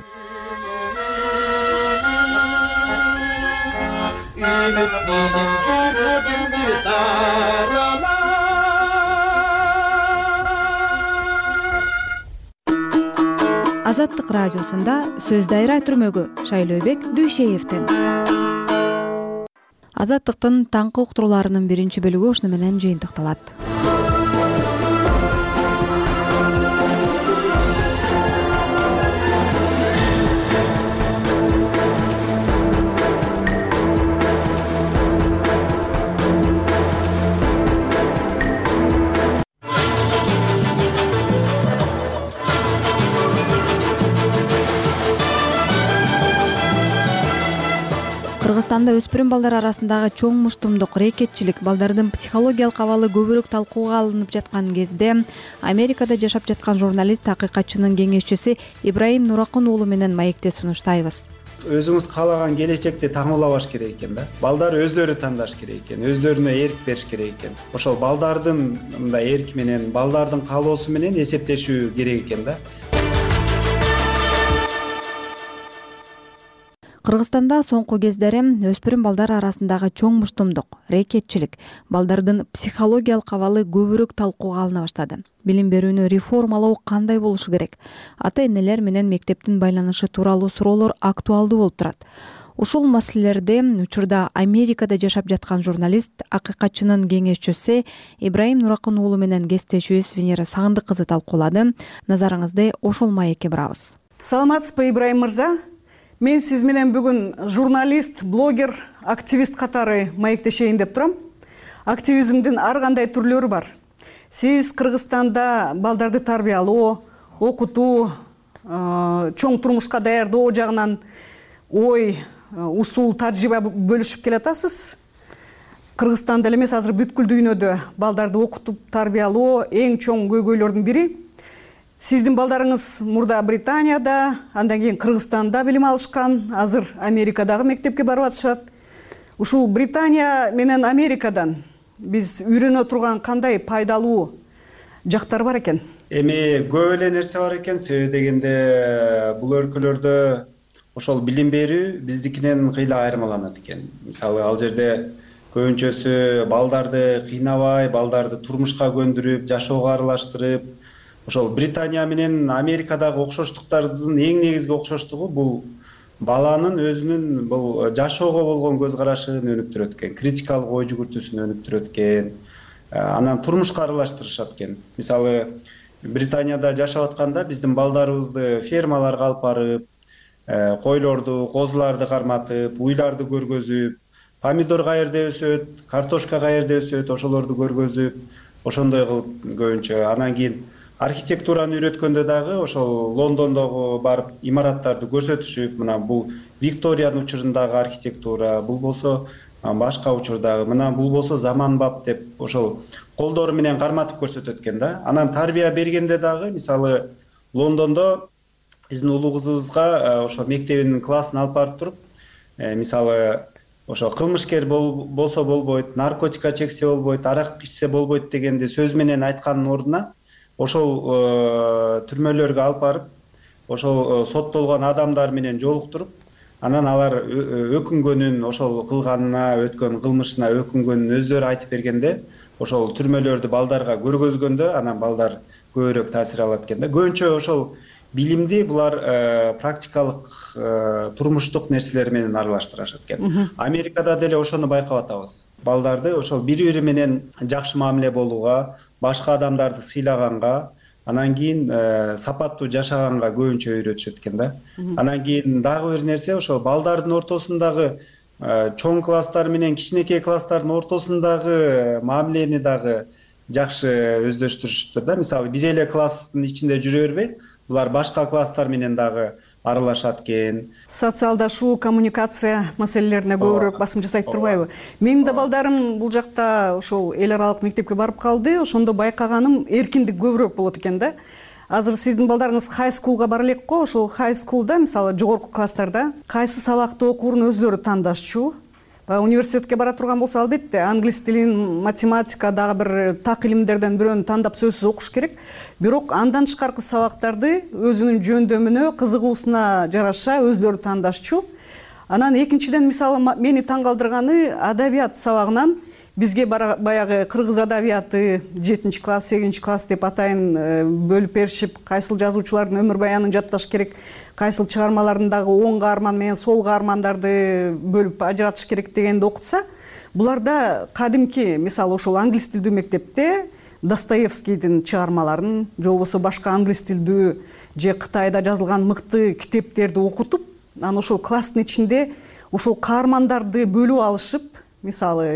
Азаттык радиосунда сөз дайра түрмөгү Шайлообек Дүйшеевден. Азаттыктын таңкы уктурууларынын биринчи бөлүгү ушуну менен жыйынтыкталат. Кыргызстанда өспүрүм балдар арасындагы чоң муштумдук, рекетчилик, балдардын психологиялык абалы көбүрөөк талкууга алынып жаткан кезде Америкада жашап жаткан журналист, акыйкатчынын кеңешчиси Ибраим Нуракын уулу менен маекте сунуштайбыз. Өзүңүз каалаган келечекти таңуулабаш керек экен да. Балдар өздөрү тандаш керек экен, өздөрүнө эрк бериш керек экен. Ошол балдардын мындай эрки менен, балдардын каалоосу менен эсептешүү керек экен да. Кыргызстанда соңку кездери өспүрүм балдар арасындагы чоң муштумдук, рекетчилик, балдардын психологиялык абалы көбүрөөк талкууга алына баштады. Билим берүүнү реформалоо кандай болушу керек? Ата-энелер менен мектептин байланышы тууралуу суроолор актуалдуу болуп турат. Ушул маселелерди учурда Америкада жашап жаткан журналист, акыйкатчынын кеңешчиси Ибраим Нуракын уулу менен кесиптешибиз Венера Сагындык кызы талкуулады. Назарыңызды ошол маекке бурабыз. Саламатсызбы, Ибраим мырза? Мен сиз менен бүгүн журналист, блогер, активист катары маектешейин деп турам. Активизмдин ар кандай түрлөрү бар. Сиз Кыргызстанда балдарды тарбиялоо, окутуу, чоң турмушка даярдоо жагынан ой, усул, тажрыйба бөлүшүп келатасыз. Кыргызстанда эле эмес, азыр бүткүл дүйнөдө балдарды окутуп тарбиялоо эң чоң көйгөйлөрдүн бири. Сиздин балдарыңыз мурда Британияда, андан кийин Кыргызстанда билим алышкан, азыр Америкадагы мектепке барып атышат. Ушул Британия менен Америкадан биз үйрөнө турган кандай пайдалуу жактар бар экен? Эми көп эле нерсе бар экен, себеби дегенде бул өлкөлөрдө ошол билим берүү биздикинен кыйла айырмаланат экен. Мисалы, ал жерде көбүнчөсү балдарды кыйнабай, балдарды турмушка көндүрүп, жашоого аралаштырып, ошол Британия менен Америкадагы окшоштуктардын эң негизги окшоштугу бул баланын өзүнүн бул жашоого болгон көз карашын өнүктүрөт экен, критикалык ой жүгүртүүсүн өнүктүрөт экен, анан турмушка аралаштырышат экен. Мисалы, Британияда жашап атканда биздин балдарыбызды фермаларга алып барып, койлорду, козуларды карматып, уйларды көргөзүп, помидор каерде өсөт, картошка каерде өсөт, ошолорду көргөзүп, ошондой кылып көбүнчө. Анан кийин архитектураны үйрөткөндө дагы ошол Лондондогу барып имараттарды көрсөтүшүп, мына бул Викториянын учурундагы архитектура, бул болсо башка учурдагы, мына бул болсо заманбап деп ошол колдору менен карматып көрсөтөт экен да. Анан тарбия бергенде дагы, мисалы, Лондондо биздин улуу кызыбызга ошо мектебинин классын алып барып туруп, мисалы, ошо кылмышкер болсо болбойт, наркотикка чексе болбойт, арак ичсе болбойт дегенди сөз менен айткандын ордуна ошол түрмөлөргө алып барып, ошол соттолгон адамдар менен жолуктуруп, анан алар өкүнгөнүн, ошол кылганына, өткөн кылмышына өкүнгөнүн өздөрү айтып бергенде, ошол түрмөлөрдү балдарга көргөзгөндө, анан балдар көбүрөөк таасир алат экен да. Көбүнчө ошол билимди булар практикалык турмуштук нерселер менен аралаштырышат экен. Америкада деле ошону байкап атабыз. Балдарды ошол бири-бири менен жакшы мамиле болууга, башка адамдарды сыйлаганга, анан кийин сапаттуу жашаганга көбүнчө үйрөтүшөт экен да. Анан кийин дагы бир нерсе, ошол балдардын ортосундагы чоң класстар менен кичинекей класстардын ортосундагы мамилени дагы жакшы өздөштүрүшүптүр да. Мисалы, бир эле класстын ичинде жүрө бербей, булар башка класстар менен дагы аралашат экен. Социалдашуу, коммуникация маселелерине көбүрөөк басым жасайт турбайбы? Менин да балдарым бул жакта ошол эл аралык мектепке барып калды, ошондо байкаганым эркиндик көбүрөөк болот экен да. Азыр сиздин балдарыңыз хай скулга бара элек го, ошол хай скулда, мисалы, жогорку класстарда кайсы сабакты окуурун өздөрү тандашчу. Университетке бара турган болсо, албетте, англис тилин, математика, дагы бир так илимдерден бирөөнү тандап сөзсүз окуш керек. Бирок андан тышкаркы сабактарды өзүнүн жөндөмүнө, кызыгуусуна жараша өздөрү тандашчу. Анан экинчиден, мисалы, мени таң калтырганы, адабият сабагынан бизге баягы кыргыз адабияты жетинчи класс, сегизинчи класс деп атайын бөлүп беришип, кайсыл жазуучулардын өмүр баянын жатташ керек, кайсыл чыгармаларындагы оң каарман менен сол каармандарды бөлүп ажыратыш керек дегенди окутса, буларда кадимки, мисалы, ошол англис тилдүү мектепте Достоевскийдин чыгармаларын, же болбосо башка англис тилдүү же Кытайда жазылган мыкты китептерди окутуп, анан ошол класстын ичинде ошол каармандарды бөлүп алышып, мисалы,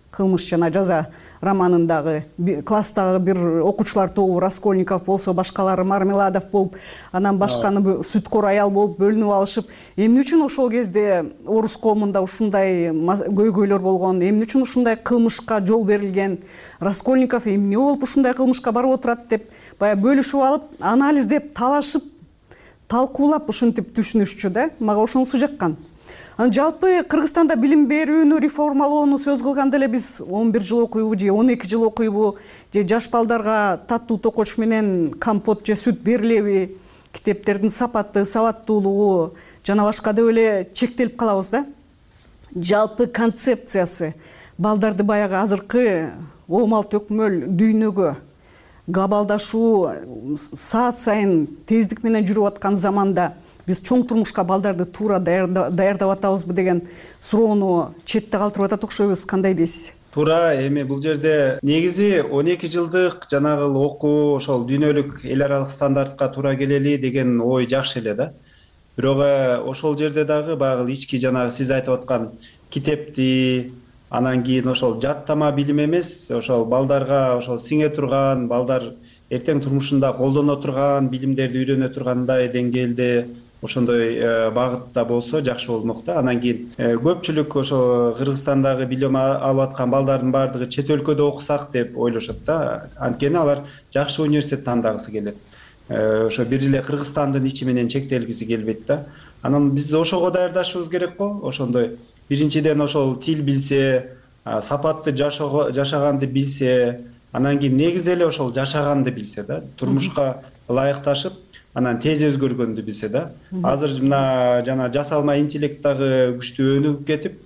кылмыш жана жаза романындагы класстагы бир окуучулар тобу Раскольников болсо, башкалары Мармеладов болуп, анан башканы сүткор аял болуп бөлүнүп алышып, эмне үчүн ошол кезде орус коомунда ушундай көйгөйлөр болгон, эмне үчүн ушундай кылмышка жол берилген, Раскольников эмне болуп ушундай кылмышка барып отурат деп баягы бөлүшүп алып, анализдеп, талашып, талкуулап ушинтип түшүнүшчү да. Мага ошонусу жаккан. Анан жалпы Кыргызстанда билим берүүнү реформалоону сөз кылганда эле биз он бир жыл окуйбу же он эки жыл окуйбу, же жаш балдарга таттуу токоч менен компот же сүт берилеби, китептердин сапаты, сабаттуулугу жана башка деп эле чектелип калабыз да. Жалпы концепциясы балдарды баягы азыркы оомал төкмөл дүйнөгө глобалдашуу саат сайын тездик менен жүрүп аткан заманда биз чоң турмушка балдарды туура даярдап атабызбы деген суроону четте калтырып атат окшойбуз. Кандай дейсиз? Туура. Эми бул жерде негизи он эки жылдык жанагы окуу ошол дүйнөлүк эл аралык стандартка туура келели деген ой жакшы эле да. Бирок ошол жерде дагы баягы ички жанагы сиз айтып аткан китепти, анан кийин ошол жаттама билим эмес, ошол балдарга ошол сиңе турган, балдар эртең турмушунда колдоно турган билимдерди үйрөнө тургандай деңгээлде ошондой багытта болсо жакшы болмок да. Анан кийин көпчүлүк ошо Кыргызстандагы билим алып аткан балдардын баардыгы чет өлкөдө окусак деп ойлошот да. Анткени алар жакшы университет тандагысы келет. Ошо бир эле Кыргызстандын ичи менен чектелгиси келбейт да. Анан биз ошого даярдашыбыз керек го. Ошондой биринчиден ошол тил билсе, сапатты жашаганды билсе, анан кийин негизи эле ошол жашаганды билсе да, турмушка ылайыкташып, анан тез өзгөргөндү билсе да. Азыр мына жана жасалма интеллект дагы күчтүү өнүгүп кетип,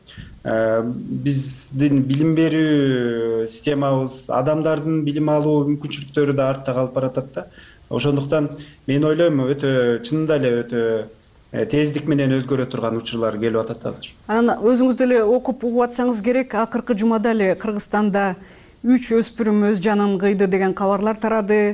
биздин билим берүү системабыз, адамдардын билим алуу мүмкүнчүлүктөрү да артта калып баратат да. Ошондуктан мен ойлойм, өтө чынында эле өтө тездик менен өзгөрө турган учурлар келип атат азыр. Анан өзүңүз деле окуп угуп атсаңыз керек, акыркы жумада эле Кыргызстанда үч өспүрүм өз жанын кыйды деген кабарлар тарады.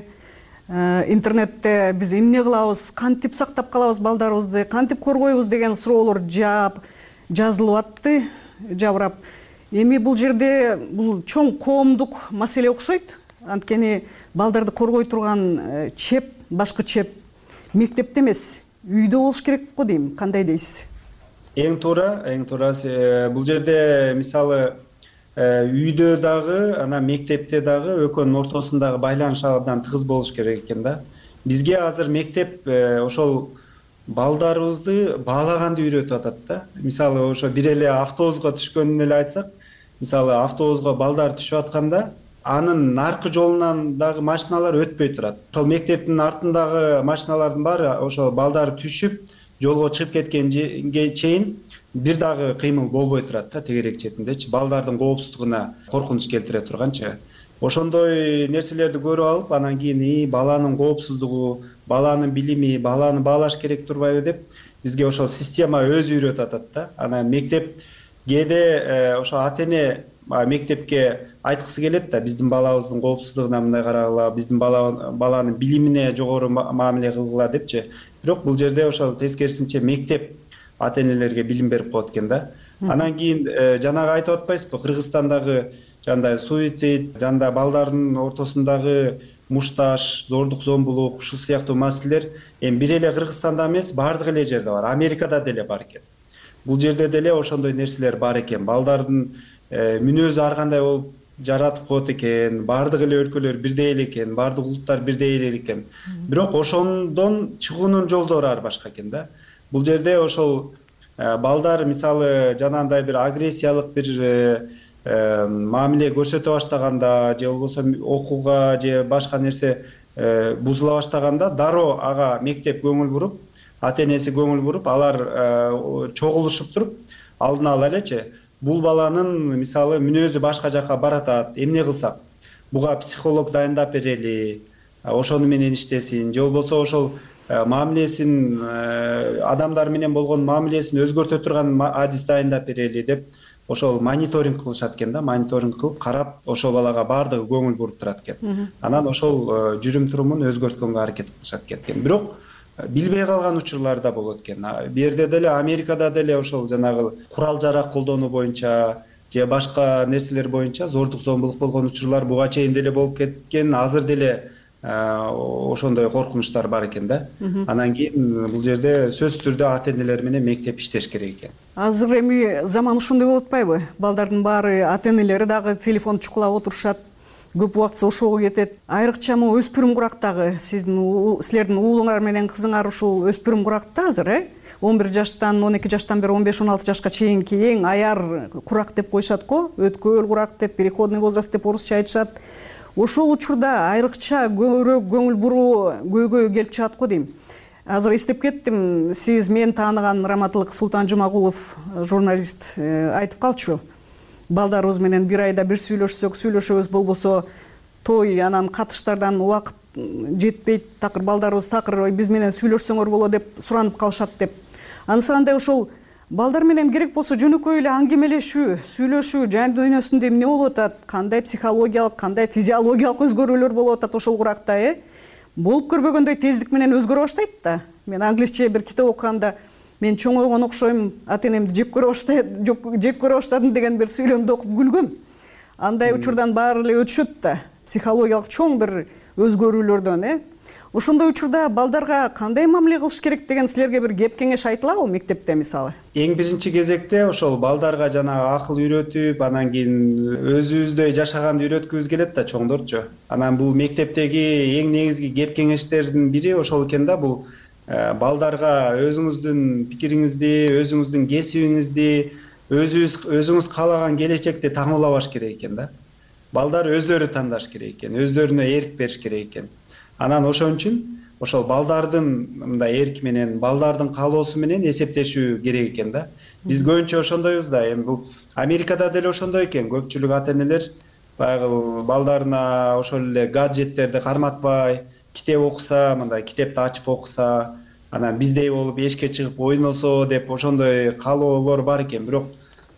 Интернетте биз эмне кылабыз, кантип сактап калабыз балдарыбызды, кантип коргойбуз деген суроолор жаап жазылып атты, жабырап. Эми бул жерде бул чоң коомдук маселе окшойт. Анткени балдарды коргой турган чеп, башкы чеп мектепте эмес, үйдө болуш керек го дейм. Кандай дейсиз? Эң туура, эң туура. Бул жерде мисалы үйдө дагы, анан мектепте дагы экөөнүн ортосундагы байланыш абдан тыгыз болуш керек экен да. Бизге азыр мектеп ошол балдарыбызды баалаганды үйрөтүп атат да. Мисалы ошо бир эле автобуска түшкөнүн эле айтсак, мисалы автобуска балдар түшүп атканда, анын наркы жолунан дагы машиналар өтпөй турат. Ошол мектептин артындагы машиналардын баары ошол балдар түшүп, жолго чыгып кеткенге чейин бир дагы кыймыл болбой турат да, тегерек четиндечи, балдардын коопсуздугуна коркунуч келтире турганчы. Ошондой нерселерди көрүп алып, анан кийин баланын коопсуздугу, баланын билими, баланы баалаш керек турбайбы деп бизге ошол система өзү үйрөтүп атат да. Анан мектеп кээде ошо ата-эне мектепке айткысы келет да, биздин балабыздын коопсуздугуна мындай карагыла, биздин баланын билимине жогору мамиле кылгыла депчи. Бирок бул жерде ошол тескерисинче мектеп ата-энелерге билим берип коет экен да. Анан кийин жанагы айтып атпайсызбы, Кыргызстандагы жандай суицид, жанда балдардын ортосундагы мушташ, зордук зомбулук, ушул сыяктуу маселелер эми бир эле Кыргызстанда эмес, баардык эле жерде бар. Америкада деле бар экен. Бул жерде деле ошондой нерселер бар экен. Балдардын мүнөзү ар кандай болуп жаратып коет экен, баардык эле өлкөлөр бирдей эле экен, баардык улуттар бирдей эле экен. Бирок ошондон чыгуунун жолдору ар башка экен да. Бул жерде ошол балдар мисалы жанагындай бир агрессиялык бир мамиле көрсөтө баштаганда, же болбосо окууга же башка нерсе бузула баштаганда, дароо ага мектеп көңүл буруп, ата-энеси көңүл буруп, алар чогулушуп туруп, алдын ала элечи бул баланын мисалы мүнөзү башка жакка баратат, эмне кылсак, буга психолог дайындап берели, ошону менен иштесин, же болбосо ошол мамилесин, адамдар менен болгон мамилесин өзгөртө турган адис дайындап берели деп ошол мониторинг кылышат экен да, мониторинг кылып карап, ошол балага баардыгы көңүл буруп турат экен. Анан ошол жүрүм турумун өзгөрткөнгө аракет кылышат экен. Бирок билбей калган учурлар да болот экен. Бу жерде деле Америкада деле ошол жанагы курал жарак колдонуу боюнча же башка нерселер боюнча зордук зомбулук болгон учурлар буга чейин деле болуп кеткен, азыр деле ошондой коркунучтар бар экен да. Анан кийин бул жерде сөзсүз түрдө ата энелер менен мектеп иштеш керек экен. Азыр эми заман ошондой болуп атпайбы? Балдардын баары, ата энелери дагы телефон чукулап отурушат, көп убакыт ошого кетет. Айрыкча могу өспүрүм курактагы сиздин силердин уулуңар менен кызыңар ушул өспүрүм куракта азыр, э? он бир жаштан он эки жаштан бери он беш он алты жашка чейинки эң аяр курак деп коюшат го, өткөөл курак деп, переходный возраст деп орусча айтышат. Ошол учурда айрыкча көбүрөөк көңүл буруу көйгөй келип чыгат го дейм. Азыр эстеп кеттим, сиз мен тааныган Раматылык Султан Жумагулов журналист айтып калчу. Балдарыбыз менен бир айда бир сүйлөшсөк, сүйлөшөбүз, болбосо той, анан катыштардан убакыт жетпейт, такыр балдарыбыз такыр биз менен сүйлөшсөңөр болот деп суранып калышат деп. Анысы кандай ошол балдар менен керек болсо жөнөкөй эле аңгемелешүү, сүйлөшүү, жан дүйнөсүндө эмне болуп атат, кандай психологиялык, кандай физиологиялык өзгөрүүлөр болуп атат ошол куракта, э? Болуп көрбөгөндөй тездик менен өзгөрө баштайт да. Мен англисче бир китеп окуганда мен чоңойгон окшойм, ата энемди жеп көрө баштайт, жеп көрө баштадым деген бир сүйлөмдү окуп күлгөм. Андай учурдан баары эле өтүшөт да, психологиялык чоң бир өзгөрүүлөрдөн, э? Ошондой учурда балдарга кандай мамиле кылыш керек деген силерге бир кеп кеңеш айтылабы мектепте мисалы? Эң биринчи кезекте ошол балдарга жана акыл үйрөтүп, анан кийин өзүбүздөй жашаганды үйрөткүбүз келет да чоңдорчу. Анан бул мектептеги эң негизги кеп кеңештердин бири ошол экен да, бул балдарга өзүңүздүн пикириңизди, өзүңүздүн кесибиңизди, өзүңүз өзүңүз каалаган келечекти таңуулабаш керек экен да. Балдар өздөрү тандаш керек экен, өздөрүнө эрк бериш керек экен. Анан ошон үчүн ошол балдардын мындай эрки менен, балдардын каалоосу менен эсептешүү керек экен да. Биз көбүнчө ошондойбуз да. Эми бул Америкада деле ошондой экен. Көпчүлүк ата энелер баягы балдарына ошол эле гаджеттерди карматпай, китеп окуса, мындай китепти ачып окуса, анан биздей болуп эшикке чыгып ойносо деп ошондой каалоолор бар экен. Бирок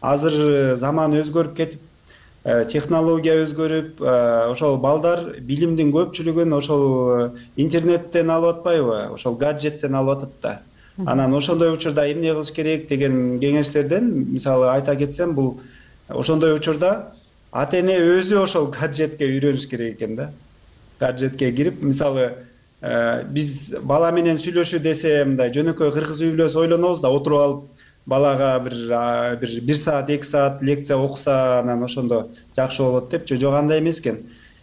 азыр заман өзгөрүп кетип, технология өзгөрүп, ошол балдар билимдин көпчүлүгүн ошол интернеттен алып атпайбы, ошол гаджеттен алып атат да. Анан ошондой учурда эмне кылыш керек деген кеңештерден мисалы айта кетсем, бул ошондой учурда ата эне өзү ошол гаджетке үйрөнүш керек экен да. Гаджетке кирип, мисалы биз бала менен сүйлөшүү десе, мындай жөнөкөй кыргыз үй бүлөсү ойлонобуз да, отуруп алып балага бир бир бир саат, эки саат лекция окуса, анан ошондо жакшы болот депчи. Жок, андай эмес экен.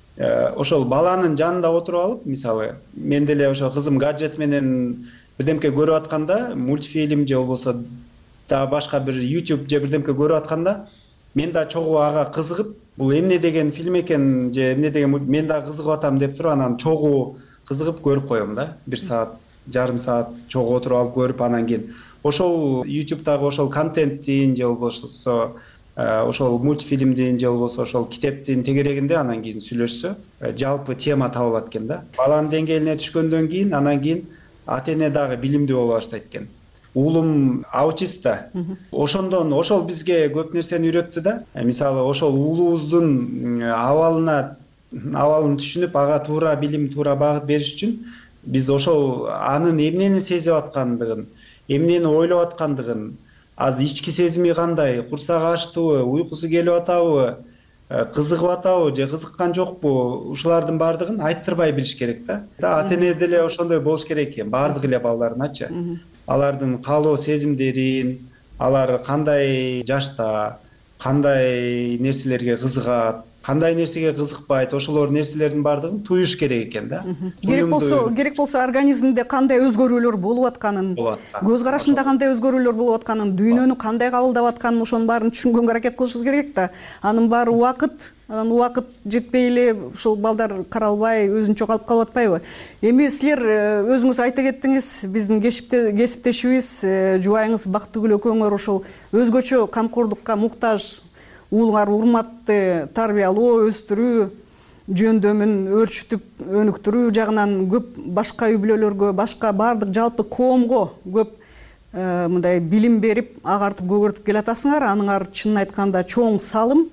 Ошол баланын жанында отуруп алып, мисалы, мен деле ошо кызым гаджет менен бирдемке көрүп атканда, мультфильм же болбосо да башка бир YouTube же бирдемке көрүп атканда, мен да чогуу ага кызыгып, бул эмне деген фильм экен же эмне деген мен да кызыгып атам деп туруп, анан чогуу кызыгып көрүп коем да. Бир саат, жарым саат чогуу отуруп алып көрүп, анан кийин ошол YouTube'дагы ошол контенттин же болбосо ошол мультфильмдин же болбосо ошол китептин тегерегинде анан кийин сүйлөшсө, жалпы тема табылат экен да. Баланын деңгээлине түшкөндөн кийин анан кийин ата эне дагы билимдүү боло баштайт экен. Уулум аутист да. Ошондон ошол бизге көп нерсени үйрөттү да. Мисалы, ошол уулубуздун абалына абалын түшүнүп, ага туура билим, туура багыт бериш үчүн биз ошол анын эмнени сезип аткандыгын, эмнени ойлоп аткандыгын, аз ички сезими кандай, курсагы ачтыбы, уйкусу келип атабы, кызыгып атабы же кызыккан жокпу, ушулардын баардыгын айттырбай билиш керек да. Ата эне деле ошондой болуш керек экен, баардык эле балдарыначы. Алардын каалоо сезимдерин, алар кандай жашта, кандай нерселерге кызыгат, кандай нерсеге кызыкпайт, ошолор нерселердин баардыгын туюш керек экен да. Керек болсо, керек болсо организмде кандай өзгөрүүлөр болуп атканын, көз карашында кандай өзгөрүүлөр болуп атканын, дүйнөнү кандай кабылдап атканын, ошонун баарын түшүнгөнгө аракет кылышыбыз керек да. Анын баары убакыт, анан убакыт жетпей эле ушул балдар каралбай өзүнчө калып калып атпайбы? Эми силер өзүңүз айта кеттиңиз, биздин кесиптешибиз, жубайыңыз Бактыгүл экөөңөр ошол өзгөчө камкордукка муктаж уулуңар урматты тарбиялоо, өстүрүү жөндөмүн өрчүтүп, өнүктүрүү жагынан көп башка үй бүлөлөргө, башка баардык жалпы коомго көп мындай билим берип, агартып көгөртүп келатасыңар. Аныңар чынын айтканда чоң салым.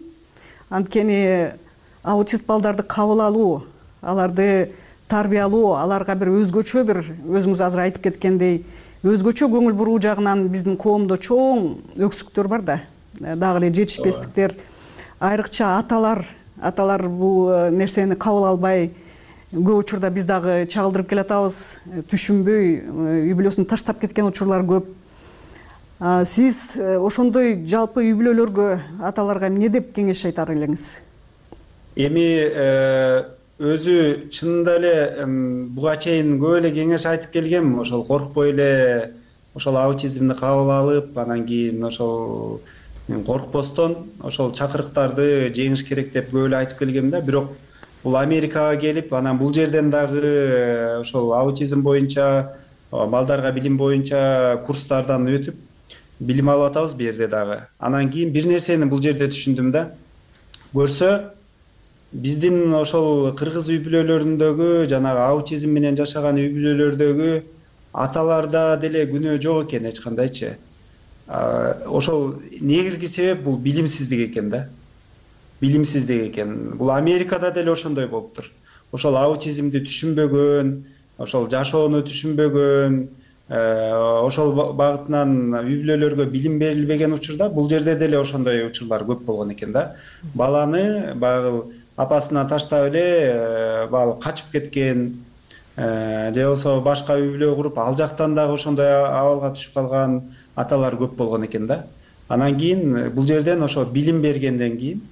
Анткени аутист балдарды кабыл алуу, аларды тарбиялоо, аларга бир өзгөчө бир, өзүңүз азыр айтып кеткендей, өзгөчө көңүл буруу жагынан биздин коомдо чоң өксүктөр бар да. дагы эле жетишпестиктер, айрыкча аталар аталар бул нерсени кабыл албай көп учурда биз дагы чагылдырып келатабыз, түшүнбөй үй бүлөсүн таштап кеткен учурлар көп. Сиз ошондой жалпы үй бүлөлөргө, аталарга эмне деп кеңеш айтар элеңиз? Эми өзү чынында эле буга чейин көп эле кеңеш айтып келгем, ошол коркпой эле ошол аутизмди кабыл алып, анан кийин ошол коркпостон ошол чакырыктарды жеңиш керек деп көп эле айтып келгем да. Бирок бул Америкага келип, анан бул жерден дагы ошол аутизм боюнча, балдарга билим боюнча курстардан өтүп билим алып атабыз бу жерде дагы. Анан кийин бир нерсени бул жерде түшүндүм да. Көрсө биздин ошол кыргыз үй бүлөлөрүндөгү, жанагы аутизм менен жашаган үй бүлөлөрдөгү аталарда деле күнөө жок экен эч кандайчы. Ошол негизги себеп бул билимсиздик экен да. Билимсиздик экен. Бул Америкада деле ошондой болуптур. Ошол аутизмди түшүнбөгөн, ошол жашоону түшүнбөгөн, ошол багытынан үй бүлөлөргө билим берилбеген учурда бул жерде деле ошондой учурлар көп болгон экен да. Баланы багы апасына таштап эле багы качып кеткен, же болбосо башка үй бүлө куруп, ал жактан дагы ошондой абалга түшүп калган аталар көп болгон экен да. Анан кийин бул жерден ошо билим бергенден кийин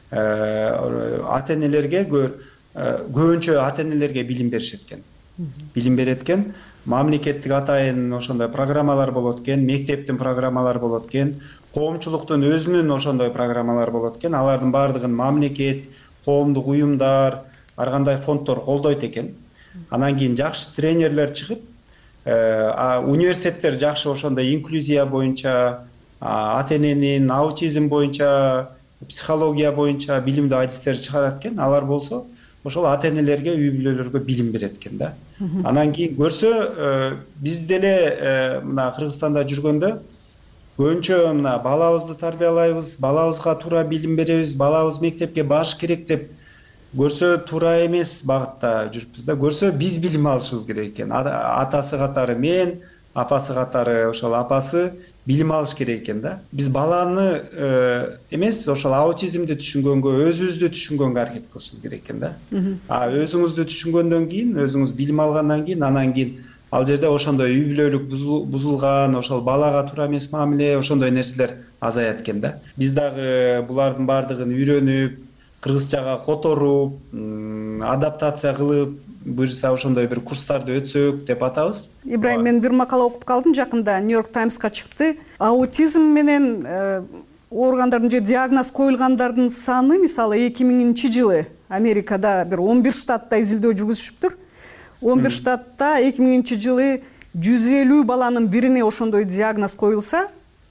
ата энелерге көбүнчө ата энелерге билим беришет экен. Билим берет экен. Мамлекеттик атайын ошондой программалар болот экен, мектептин программалары болот экен, коомчулуктун өзүнүн ошондой программалары болот экен. Алардын баардыгын мамлекет, коомдук уюмдар, ар кандай фонддор колдойт экен. Анан кийин жакшы тренерлер чыгып, университеттер жакшы ошондой инклюзия боюнча, ата эненин аутизм боюнча, психология боюнча билимдүү адистер чыгарат экен. Алар болсо ошол ата энелерге, үй бүлөлөргө билим берет экен да. Анан кийин көрсө, биз деле мына Кыргызстанда жүргөндө көбүнчө мына балабызды тарбиялайбыз, балабызга туура билим беребиз, балабыз мектепке барыш керек деп көрсө туура эмес багытта жүрүпбүз да. Көрсө биз билим алышыбыз керек экен. Атасы катары мен, апасы катары ошол апасы билим алыш керек экен да. Биз баланы эмес, ошол аутизмди түшүнгөнгө, өзүбүздү түшүнгөнгө аракет кылышыбыз керек экен да. А өзүңүздү түшүнгөндөн кийин, өзүңүз билим алгандан кийин, анан кийин ал жерде ошондой үй бүлөлүк бузулган, ошол балага туура эмес мамиле, ошондой нерселер азаят экен да. Биз дагы булардын баардыгын үйрөнүп, кыргызчага которуп, адаптация кылып, буюрса ошондой бир курстарды өтсөк деп атабыз. Ибрайым, мен бир макала окуп калдым жакында, Нью-Йорк Таймска чыкты. Аутизм менен ооругандардын же диагноз коюлгандардын саны, мисалы эки миңинчи жылы Америкада бир он бир штатта изилдөө жүргүзүшүптүр. он бир штатта эки миңинчи жылы жүз элүү баланын бирине ошондой диагноз коюлса,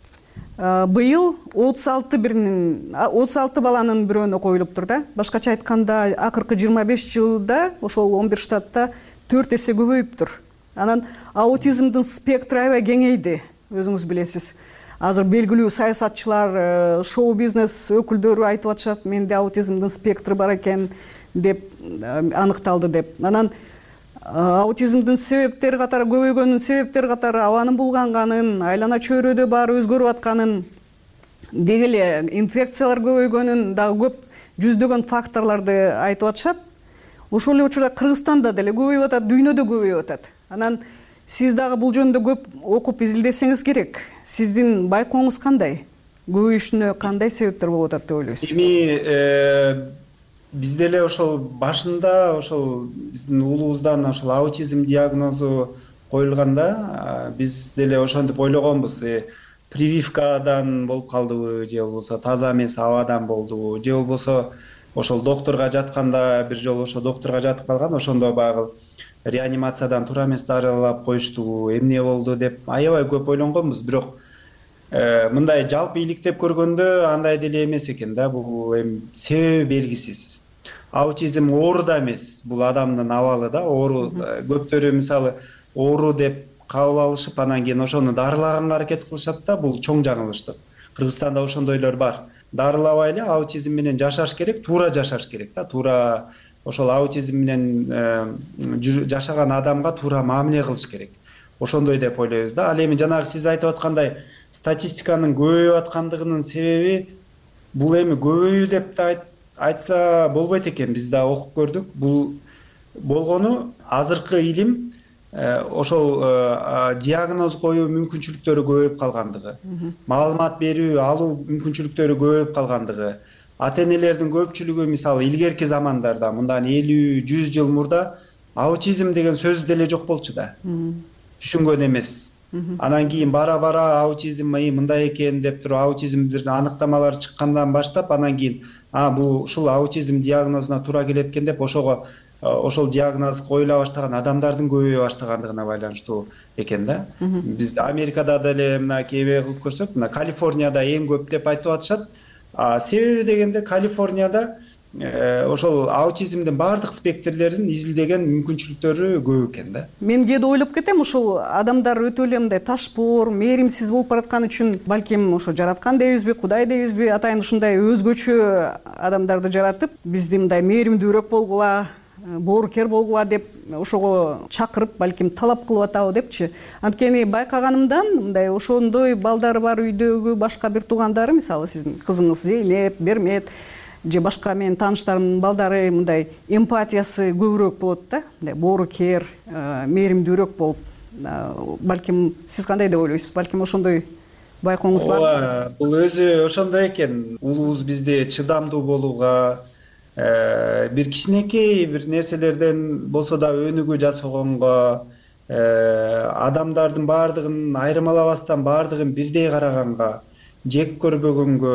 быйыл отуз алты биринин отуз алты баланын бирөөнө коюлуптур да. Башкача айтканда, акыркы жыйырма беш жылда ошол он бир штатта төрт эсе көбөйүптүр. Анан аутизмдин спектри аябай кеңейди, өзүңүз билесиз. Азыр белгилүү саясатчылар, шоу бизнес өкүлдөрү айтып атышат, менде аутизмдин спектри бар экен деп аныкталды деп. Анан аутизмдин себептери катары, көбөйгөнүн себептери катары абанын булганганын, айлана чөйрөдө баары өзгөрүп атканын, деги эле инфекциялар көбөйгөнүн, дагы көп жүздөгөн факторлорду айтып атышат. Ошол эле учурда Кыргызстанда деле көбөйүп атат, дүйнөдө көбөйүп атат. Анан сиз дагы бул жөнүндө көп окуп изилдесеңиз керек. Сиздин байкооңуз кандай? Көбөйүшүнө кандай себептер болуп атат деп ойлойсуз? Эми биз деле ошол башында ошол биздин уулубуздан ошол аутизм диагнозу коюлганда биз деле ошентип ойлогонбуз. Прививкадан болуп калдыбы, же болбосо таза эмес абадан болдубу, же болбосо ошол доктурга жатканда бир жолу ошо доктурга жатып калган, ошондо баягы реанимациядан туура эмес дарылап коюштубу, эмне болду деп аябай көп ойлонгонбуз. Бирок мындай жалпы иликтеп көргөндө андай деле эмес экен да. Бул эми себеби белгисиз. Аутизм оору да эмес, бул адамдын абалы да. Оору көптөрү мисалы оору деп кабыл алышып, анан кийин ошону дарылаганга аракет кылышат да. Бул чоң жаңылыштык. Кыргызстанда ошондойлор бар. Дарылабай эле аутизм менен жашаш керек, туура жашаш керек да. Туура ошол аутизм менен жашаган адамга туура мамиле кылыш керек. Ошондой деп ойлойбуз да. Ал эми жанагы сиз айтып аткандай статистиканын көбөйүп аткандыгынын себеби бул эми көбөйүү деп да айтса болбойт экен. Биз да окуп көрдүк. Бул болгону азыркы илим ошол диагноз коюу мүмкүнчүлүктөрү көбөйүп калгандыгы, маалымат берүү алуу мүмкүнчүлүктөрү көбөйүп калгандыгы. Ата энелердин көпчүлүгү мисалы илгерки замандарда, мындан элүү жүз жыл мурда аутизм деген сөз деле жок болчу да. Түшүнгөн эмес. Анан кийин бара бара аутизм мындай экен деп туруп аутизмдин аныктамалары чыккандан баштап анан кийин а бул ушул аутизм диагнозуна туура келет экен деп ошого ошол диагноз коюла баштаган адамдардын көбөйө баштагандыгына байланыштуу экен да. Биз Америкада деле мына кээ кылып көрсөк, мына Калифорнияда эң көп деп айтып атышат. Себеби дегенде Калифорнияда ошол аутизмдин баардык спектрлерин изилдеген мүмкүнчүлүктөрү көп экен да. Мен кээде ойлоп кетем, ушул адамдар өтө эле мындай ташпор, мээримсиз болуп бараткан үчүн балким ошо жараткан дейбизби, Кудай дейбизби, атайын ушундай өзгөчө адамдарды жаратып, бизди мындай мээримдүүрөөк болгула, боорукер болгула деп ошого чакырып, балким талап кылып атабы депчи. Анткени байкаганымдан мындай ошондой балдары бар үйдөгү башка бир туугандары, мисалы сиздин кызыңыз Зейнеп, Бермет же башка менин тааныштарымдын балдары мындай эмпатиясы көбүрөөк болот да, мындай боорукер, мээримдүүрөөк болуп. Балким сиз кандай деп ойлойсуз? Балким ошондой байкооңуз бар? Ооба, бул өзү ошондой экен. Улуубуз бизди чыдамдуу болууга, бир кичинекей бир нерселерден болсо да өнүгүү жасагонго, адамдардын баардыгын айырмалабастан баардыгын бирдей караганга, жек көрбөгөнгө,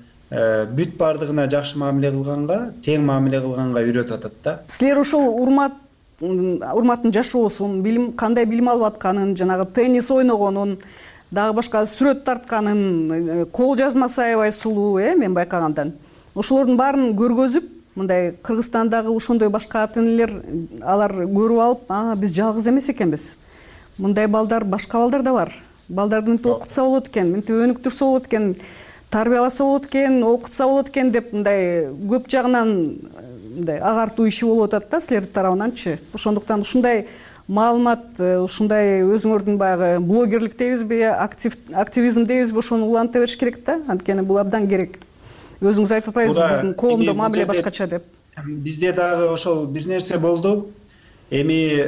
бүт баардыгына жакшы мамиле кылганга, тең мамиле кылганга үйрөтүп атат да. Силер ошол урмат урматтын жашоосун, билим кандай билим алып атканын, жанагы теннис ойногонун, дагы башка сүрөт тартканын, кол жазмасы аябай сулуу, э, мен байкагандан. Ошолордун баарын көргөзүп, мындай Кыргызстандагы ошондой башка ата энелер алар көрүп алып, а биз жалгыз эмес экенбиз. Мындай балдар, башка балдар да бар. Балдарды мынтип окутса болот экен, мынтип өнүктүрсө болот экен, тарбияласа болот экен, окутса болот экен деп мындай көп жагынан мындай агартуу иши болуп атат да силердин тарабынанчы. Ошондуктан ушундай маалымат, ушундай өзүңөрдүн баягы блогерлик дейбизби, активизм дейбизби, ошону уланта бериш керек да. Анткени бул абдан керек. Өзүңүз айтып атпайсызбы, биздин коомдо мамиле башкача деп? Бизде дагы ошол бир нерсе болду. Эми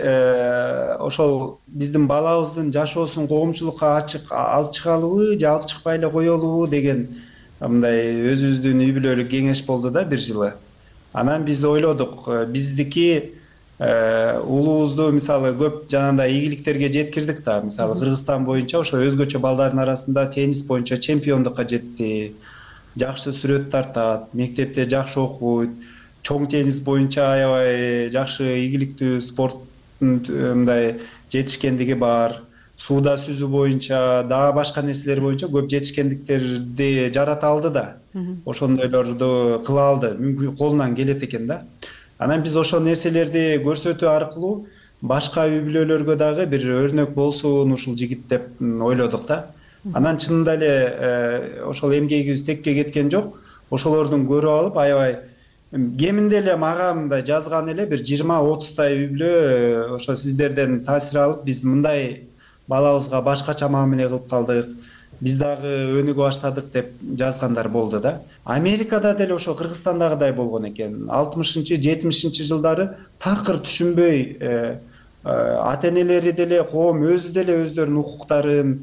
ошол биздин балабыздын жашоосун коомчулукка ачык алып чыгалыбы же алып чыкпай эле коелубу деген мындай өзүбүздүн үй бүлөлүк кеңеш болду да бир жылы. Анан биз ойлодук, биздики улуубузду мисалы көп жанагындай ийгиликтерге жеткирдик да. Мисалы Кыргызстан боюнча ошо өзгөчө балдардын арасында теннис боюнча чемпиондукка жетти. Жакшы сүрөт тартат, мектепте жакшы окуйт, чоң теннис боюнча аябай жакшы ийгиликтүү спорт мындай жетишкендиги бар. Сууда сүзүү боюнча, дагы башка нерселер боюнча көп жетишкендиктерди жарата алды да. Ошондойлорду кыла алды, мүмкүн колунан келет экен да. Анан биз ошол нерселерди көрсөтүү аркылуу башка үй бүлөлөргө дагы бир өрнөк болсун ушул жигит деп ойлодук да. Анан чынында эле ошол эмгегибиз текке кеткен жок. Ошолордун көрүп алып аябай кеминде эле мага мындай жазган эле бир жыйырма отуздай үй бүлө ошо сиздерден таасир алып биз мындай балабызга башкача мамиле кылып калдык, биз дагы өнүгө баштадык деп жазгандар болду да. Америкада деле ошо Кыргызстандагыдай болгон экен. алтымышынчы жетимишинчи жылдары такыр түшүнбөй ата энелери деле коом өзү деле өздөрүнүн укуктарын,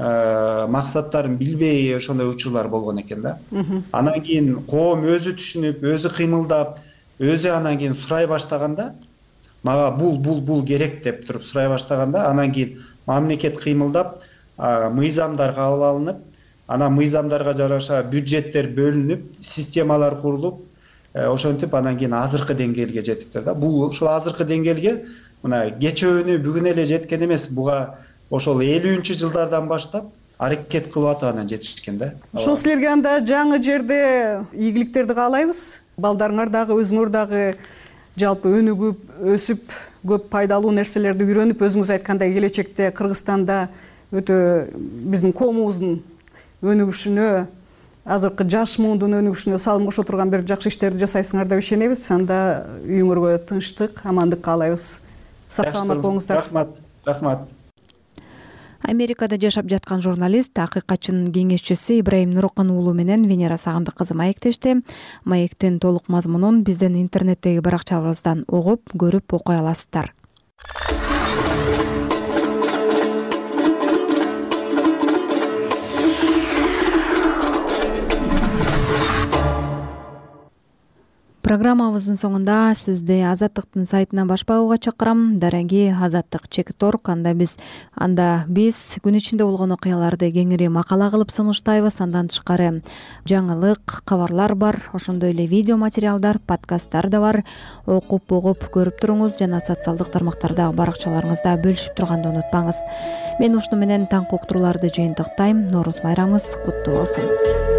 максаттарын билбей ошондой учурлар болгон экен да. Анан кийин коом өзү түшүнүп, өзү кыймылдап, өзү анан кийин сурай баштаганда, мага бул бул бул керек деп туруп сурай баштаганда, анан кийин мамлекет кыймылдап, мыйзамдар кабыл алынып, анан мыйзамдарга жараша бюджеттер бөлүнүп, системалар курулуп, ошентип анан кийин азыркы деңгээлге жеттиктер да. Бул ушул азыркы деңгээлге мына кечөөнү бүгүн эле жеткен эмес, буга ошол элүүнчү жылдардан баштап аракет кылып атып анан жетишкен да. Ошол силерге анда жаңы жерде ийгиликтерди каалайбыз. Балдарыңар дагы, өзүңөр дагы жалпы өнүгүп, өсүп, көп пайдалуу нерселерди үйрөнүп, өзүңүз айткандай келечекте Кыргызстанда өтө биздин коомубуздун өнүгүшүнө, азыркы жаш муундун өнүгүшүнө салым кошо турган бир жакшы иштерди жасайсыңар деп ишенебиз. Анда үйүңөргө тынчтык, амандык каалайбыз. Сак саламат болуңуздар. Рахмат. Рахмат. Америкада жашап жаткан журналист, акыйкатчынын кеңешчиси Ибраим Нурокун уулу менен Венера Сагындык кызы маектешти. Маектин толук мазмунун биздин интернеттеги баракчабыздан угуп, көрүп окуй аласыздар. Программабыздын соңунда сизди Азаттыктын сайтына баш багууга чакырам. Дараги Азаттык чек точка орг. Анда биз анда биз күн ичинде болгон окуяларды кеңири макала кылып сунуштайбыз. Андан тышкары жаңылык, кабарлар бар. Ошондой эле видео материалдар, подкасттар да бар. Окуп, угуп көрүп туруңуз жана социалдык тармактардагы баракчаларыңызда бөлүшүп турганды унутпаңыз. Мен ушуну менен таңкы уктурууларды жыйынтыктайм. Нооруз байрамыңыз куттуу болсун.